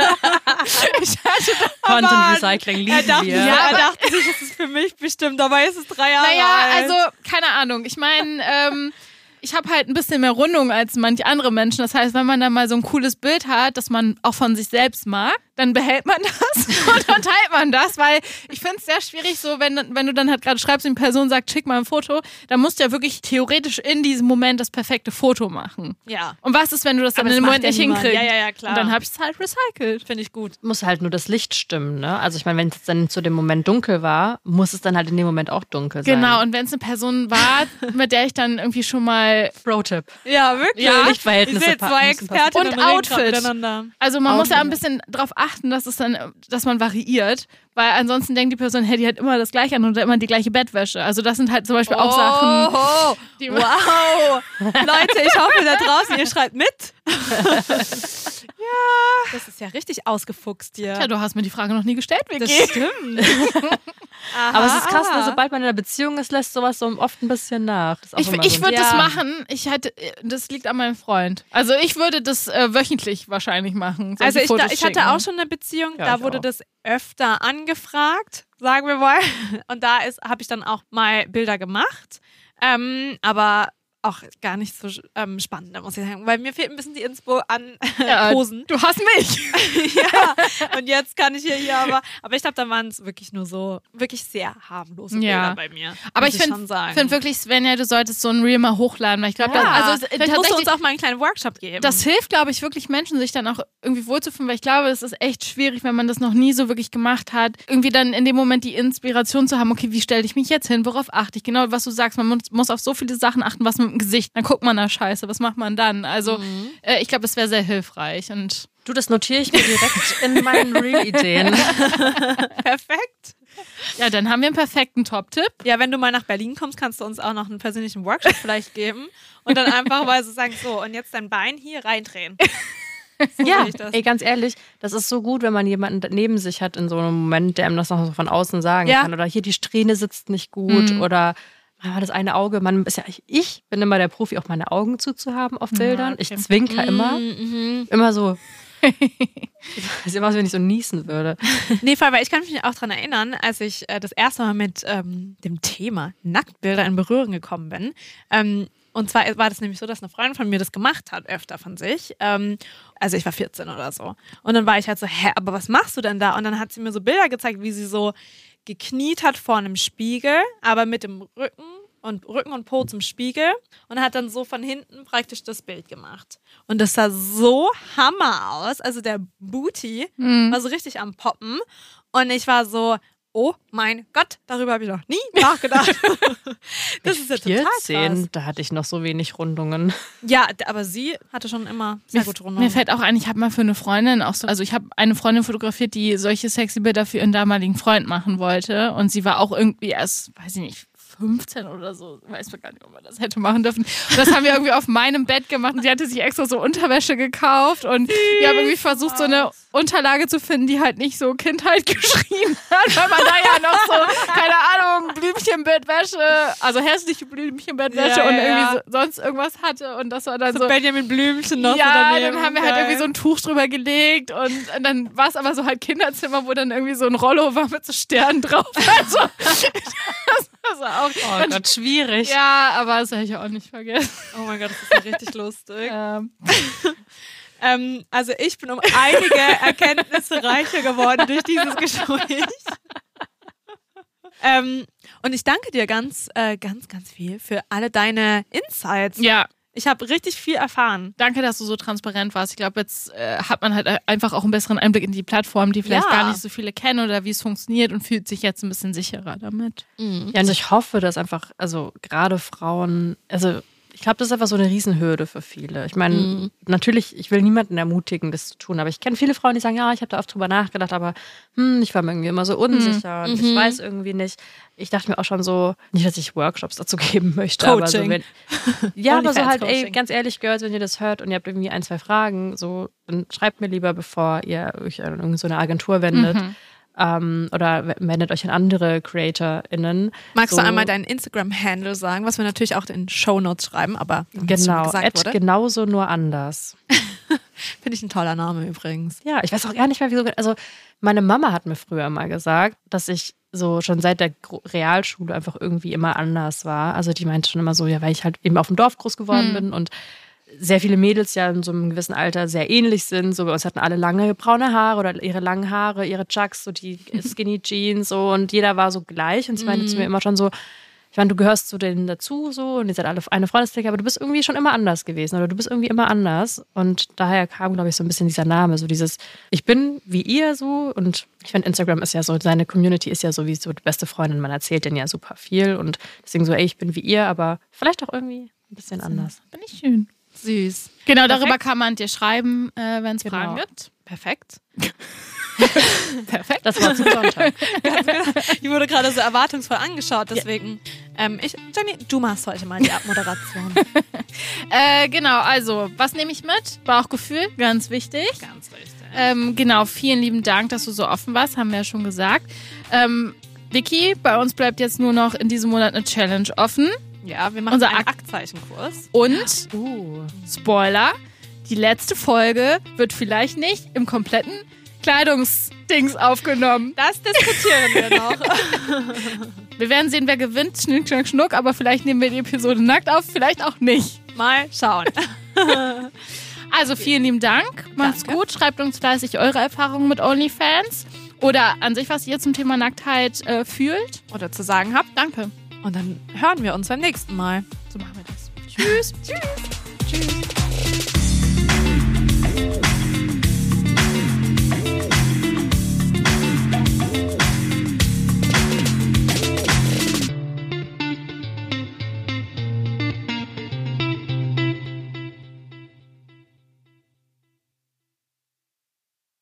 Content Recycling lieben Er dachte, wir. er dachte sich, es ist für mich bestimmt, dabei ist es 3 Jahre Naja, alt. also, keine Ahnung. Ich meine, ich habe halt ein bisschen mehr Rundung als manche andere Menschen. Das heißt, wenn man dann mal so ein cooles Bild hat, das man auch von sich selbst mag, dann behält man das und dann teilt man das, weil ich finde es sehr schwierig, so wenn du dann halt gerade schreibst und die Person sagt, schick mal ein Foto, dann musst du ja wirklich theoretisch in diesem Moment das perfekte Foto machen. ja. Und was ist, wenn du das dann Aber in dem das Moment macht nicht ja niemand. hinkriegst? Ja, klar. Und dann habe ich es halt recycelt. Finde ich gut. Muss halt nur das Licht stimmen, ne? Also ich meine, wenn es dann zu dem Moment dunkel war, muss es dann halt in dem Moment auch dunkel sein. Genau, und wenn es eine Person war, mit der ich dann irgendwie schon mal Pro-Tipp. Ja, wirklich. Ja, Lichtverhältnisse Ich sehe zwei müssen passen. Expertinnen Und reden Outfit. gerade miteinander. Also man muss ja ein bisschen darauf achten, dass man variiert, weil ansonsten denkt die Person, hey, die hat immer das Gleiche an oder immer die gleiche Bettwäsche. Also das sind halt zum Beispiel auch Sachen, Oh, die wow. Leute, ich hoffe da draußen, ihr schreibt mit. Ja. Das ist ja richtig ausgefuchst hier. Ja, du hast mir die Frage noch nie gestellt, das Vicky. stimmt. Aha, Aber es ist krass, ne, aha. sobald man in einer Beziehung ist, lässt sowas so oft ein bisschen nach. Das ist auch Ich immer so ein würde das Ja. machen. Das liegt an meinem Freund. Also ich würde das wöchentlich wahrscheinlich machen. solche Also Fotos ich hatte schicken. auch schon eine Beziehung, Ja, da ich wurde auch. das öfter angefragt, sagen wir mal. Und da habe ich dann auch mal Bilder gemacht. Aber auch gar nicht so spannend, muss ich sagen. Weil mir fehlt ein bisschen die Inspo an Posen. Du hast mich. Ja, und jetzt kann ich hier aber ich glaube, da waren es wirklich nur so, wirklich sehr harmlose Ja. Bilder bei mir. Aber muss ich schon sagen. finde wirklich, Svenja, du solltest so ein Reel mal hochladen. Weil ich glaube, vielleicht musst du tatsächlich, uns auch mal einen kleinen Workshop geben. das hilft, glaube ich, wirklich Menschen, sich dann auch irgendwie wohlzufühlen, weil ich glaube, es ist echt schwierig, wenn man das noch nie so wirklich gemacht hat, irgendwie dann in dem Moment die Inspiration zu haben, okay, wie stelle ich mich jetzt hin, worauf achte ich? Genau, was du sagst, man muss auf so viele Sachen achten, was mit dem Gesicht, dann guckt man da scheiße, was macht man dann? Also ich glaube, das wäre sehr hilfreich und Du, das notiere ich mir direkt in meinen Real-Ideen. Perfekt. ja, dann haben wir einen perfekten Top-Tipp. Ja, wenn du mal nach Berlin kommst, kannst du uns auch noch einen persönlichen Workshop vielleicht geben und dann einfach mal so sagen, so, und jetzt dein Bein hier reindrehen. So Ja, sehe ich das. ey, ganz ehrlich, das ist so gut, wenn man jemanden neben sich hat in so einem Moment, der einem das noch so von außen sagen Ja. kann. Oder hier, die Strähne sitzt nicht gut. Oder das eine Auge, man ist ja, ich bin immer der Profi, auch meine Augen zuzuhaben auf Bildern. okay. Ich zwinker immer. Immer so. Das ist immer, als wenn ich so niesen würde. Nee, voll, weil ich kann mich auch daran erinnern, als ich das erste Mal mit dem Thema Nacktbilder in Berührung gekommen bin. Und zwar war das nämlich so, dass eine Freundin von mir das gemacht hat, öfter von sich. Also ich war 14 oder so. Und dann war ich halt so, hä, aber was machst du denn da? Und dann hat sie mir so Bilder gezeigt, wie sie so gekniet hat vor einem Spiegel, aber mit dem Rücken und Po zum Spiegel und hat dann so von hinten praktisch das Bild gemacht. Und das sah so Hammer aus. Also der Booty war so richtig am Poppen. Und ich war so, oh mein Gott, darüber habe ich noch nie nachgedacht. Das ist ja total 14, krass. da hatte ich noch so wenig Rundungen. Ja, aber sie hatte schon immer sehr gute Rundungen. Mir fällt auch ein, ich habe mal für eine Freundin auch so, also ich habe eine Freundin fotografiert, die solche sexy Bilder für ihren damaligen Freund machen wollte und sie war auch irgendwie erst, weiß ich nicht, 15 oder so, weiß man gar nicht, ob man das hätte machen dürfen. Und das haben wir irgendwie auf meinem Bett gemacht und sie hatte sich extra so Unterwäsche gekauft und wir haben irgendwie versucht, so eine Unterlage zu finden, die halt nicht so Kindheit geschrien hat, weil man da ja noch so, keine Ahnung, Blümchenbettwäsche, also hässliche Blümchenbettwäsche Ja, und ja, irgendwie ja. sonst irgendwas hatte und das war dann so so Benjamin Blümchen noch so ja, daneben. dann haben wir halt Geil. irgendwie so ein Tuch drüber gelegt und dann war es aber so halt Kinderzimmer, wo dann irgendwie so ein Rollo war mit so Sternen drauf. Also, das war auch Oh Gott, schwierig. ja, aber das hätte ich auch nicht vergessen. Oh mein Gott, das ist ja richtig lustig. Ähm, Also ich bin um einige Erkenntnisse reicher geworden durch dieses Gespräch. Und ich danke dir ganz viel für alle deine Insights. ja, Ich habe richtig viel erfahren. Danke, dass du so transparent warst. Ich glaube, jetzt hat man halt einfach auch einen besseren Einblick in die Plattform, die vielleicht gar nicht so viele kennen oder wie es funktioniert und fühlt sich jetzt ein bisschen sicherer damit. Ja, und ich hoffe, dass einfach, also gerade Frauen, also ich glaube, das ist einfach so eine Riesenhürde für viele. Ich meine, natürlich, ich will niemanden ermutigen, das zu tun, aber ich kenne viele Frauen, die sagen, ja, ich habe da oft drüber nachgedacht, aber ich war mir irgendwie immer so unsicher und ich weiß irgendwie nicht. Ich dachte mir auch schon so, nicht, dass ich Workshops dazu geben möchte, Coaching. aber so, wenn, ja, aber so halt, Coaching. ganz ehrlich, Girls, wenn ihr das hört und ihr habt irgendwie 1, 2 Fragen, so, dann schreibt mir lieber, bevor ihr euch an irgendeine so eine Agentur wendet. Oder wendet euch an andere CreatorInnen. Magst du einmal deinen Instagram-Handle sagen, was wir natürlich auch in Shownotes schreiben, aber Genau, gesagt genauso nur anders. Finde ich ein toller Name übrigens. Ja, ich weiß auch gar nicht mehr, wieso. Also, meine Mama hat mir früher mal gesagt, dass ich so schon seit der Realschule einfach irgendwie immer anders war. Also, die meinte schon immer so, ja, weil ich halt eben auf dem Dorf groß geworden bin und sehr viele Mädels ja in so einem gewissen Alter sehr ähnlich sind. So, bei uns hatten alle lange braune Haare oder ihre langen Haare, ihre Chucks, so die Skinny Jeans so und jeder war so gleich. Und sie meinte zu mir immer schon so, ich meine, du gehörst zu denen dazu so und ihr seid alle eine Freundesklicke, aber du bist irgendwie schon immer anders gewesen oder du bist irgendwie immer anders. Und daher kam, glaube ich, so ein bisschen dieser Name, so dieses, ich bin wie ihr so und ich finde, Instagram ist ja so, seine Community ist ja sowieso die beste Freundin, man erzählt denen ja super viel und deswegen so, ey, ich bin wie ihr, aber vielleicht auch irgendwie ein bisschen anders. Finde ich schön. Süß. Genau, darüber kann man dir schreiben, wenn es Fragen gibt. Perfekt. Perfekt. Das war zum Sonntag. Ich wurde gerade so erwartungsvoll angeschaut, deswegen. Jenny, du machst heute mal die Abmoderation. Genau, also, was nehme ich mit? Bauchgefühl, ganz wichtig. Ganz richtig. Genau, vielen lieben Dank, dass du so offen warst, haben wir ja schon gesagt. Vicky, bei uns bleibt jetzt nur noch in diesem Monat eine Challenge offen. Ja, wir machen Unser einen Aktzeichenkurs. Und, Spoiler, die letzte Folge wird vielleicht nicht im kompletten Kleidungsdings aufgenommen. Das diskutieren wir noch. Wir werden sehen, wer gewinnt, Schnick, Schnack, Schnuck, aber vielleicht nehmen wir die Episode nackt auf, vielleicht auch nicht. Mal schauen. Also vielen lieben Dank, macht's gut, schreibt uns fleißig eure Erfahrungen mit OnlyFans oder an sich, was ihr zum Thema Nacktheit fühlt. Oder zu sagen habt. Danke. Und dann hören wir uns beim nächsten Mal. So machen wir das. Tschüss. Tschüss.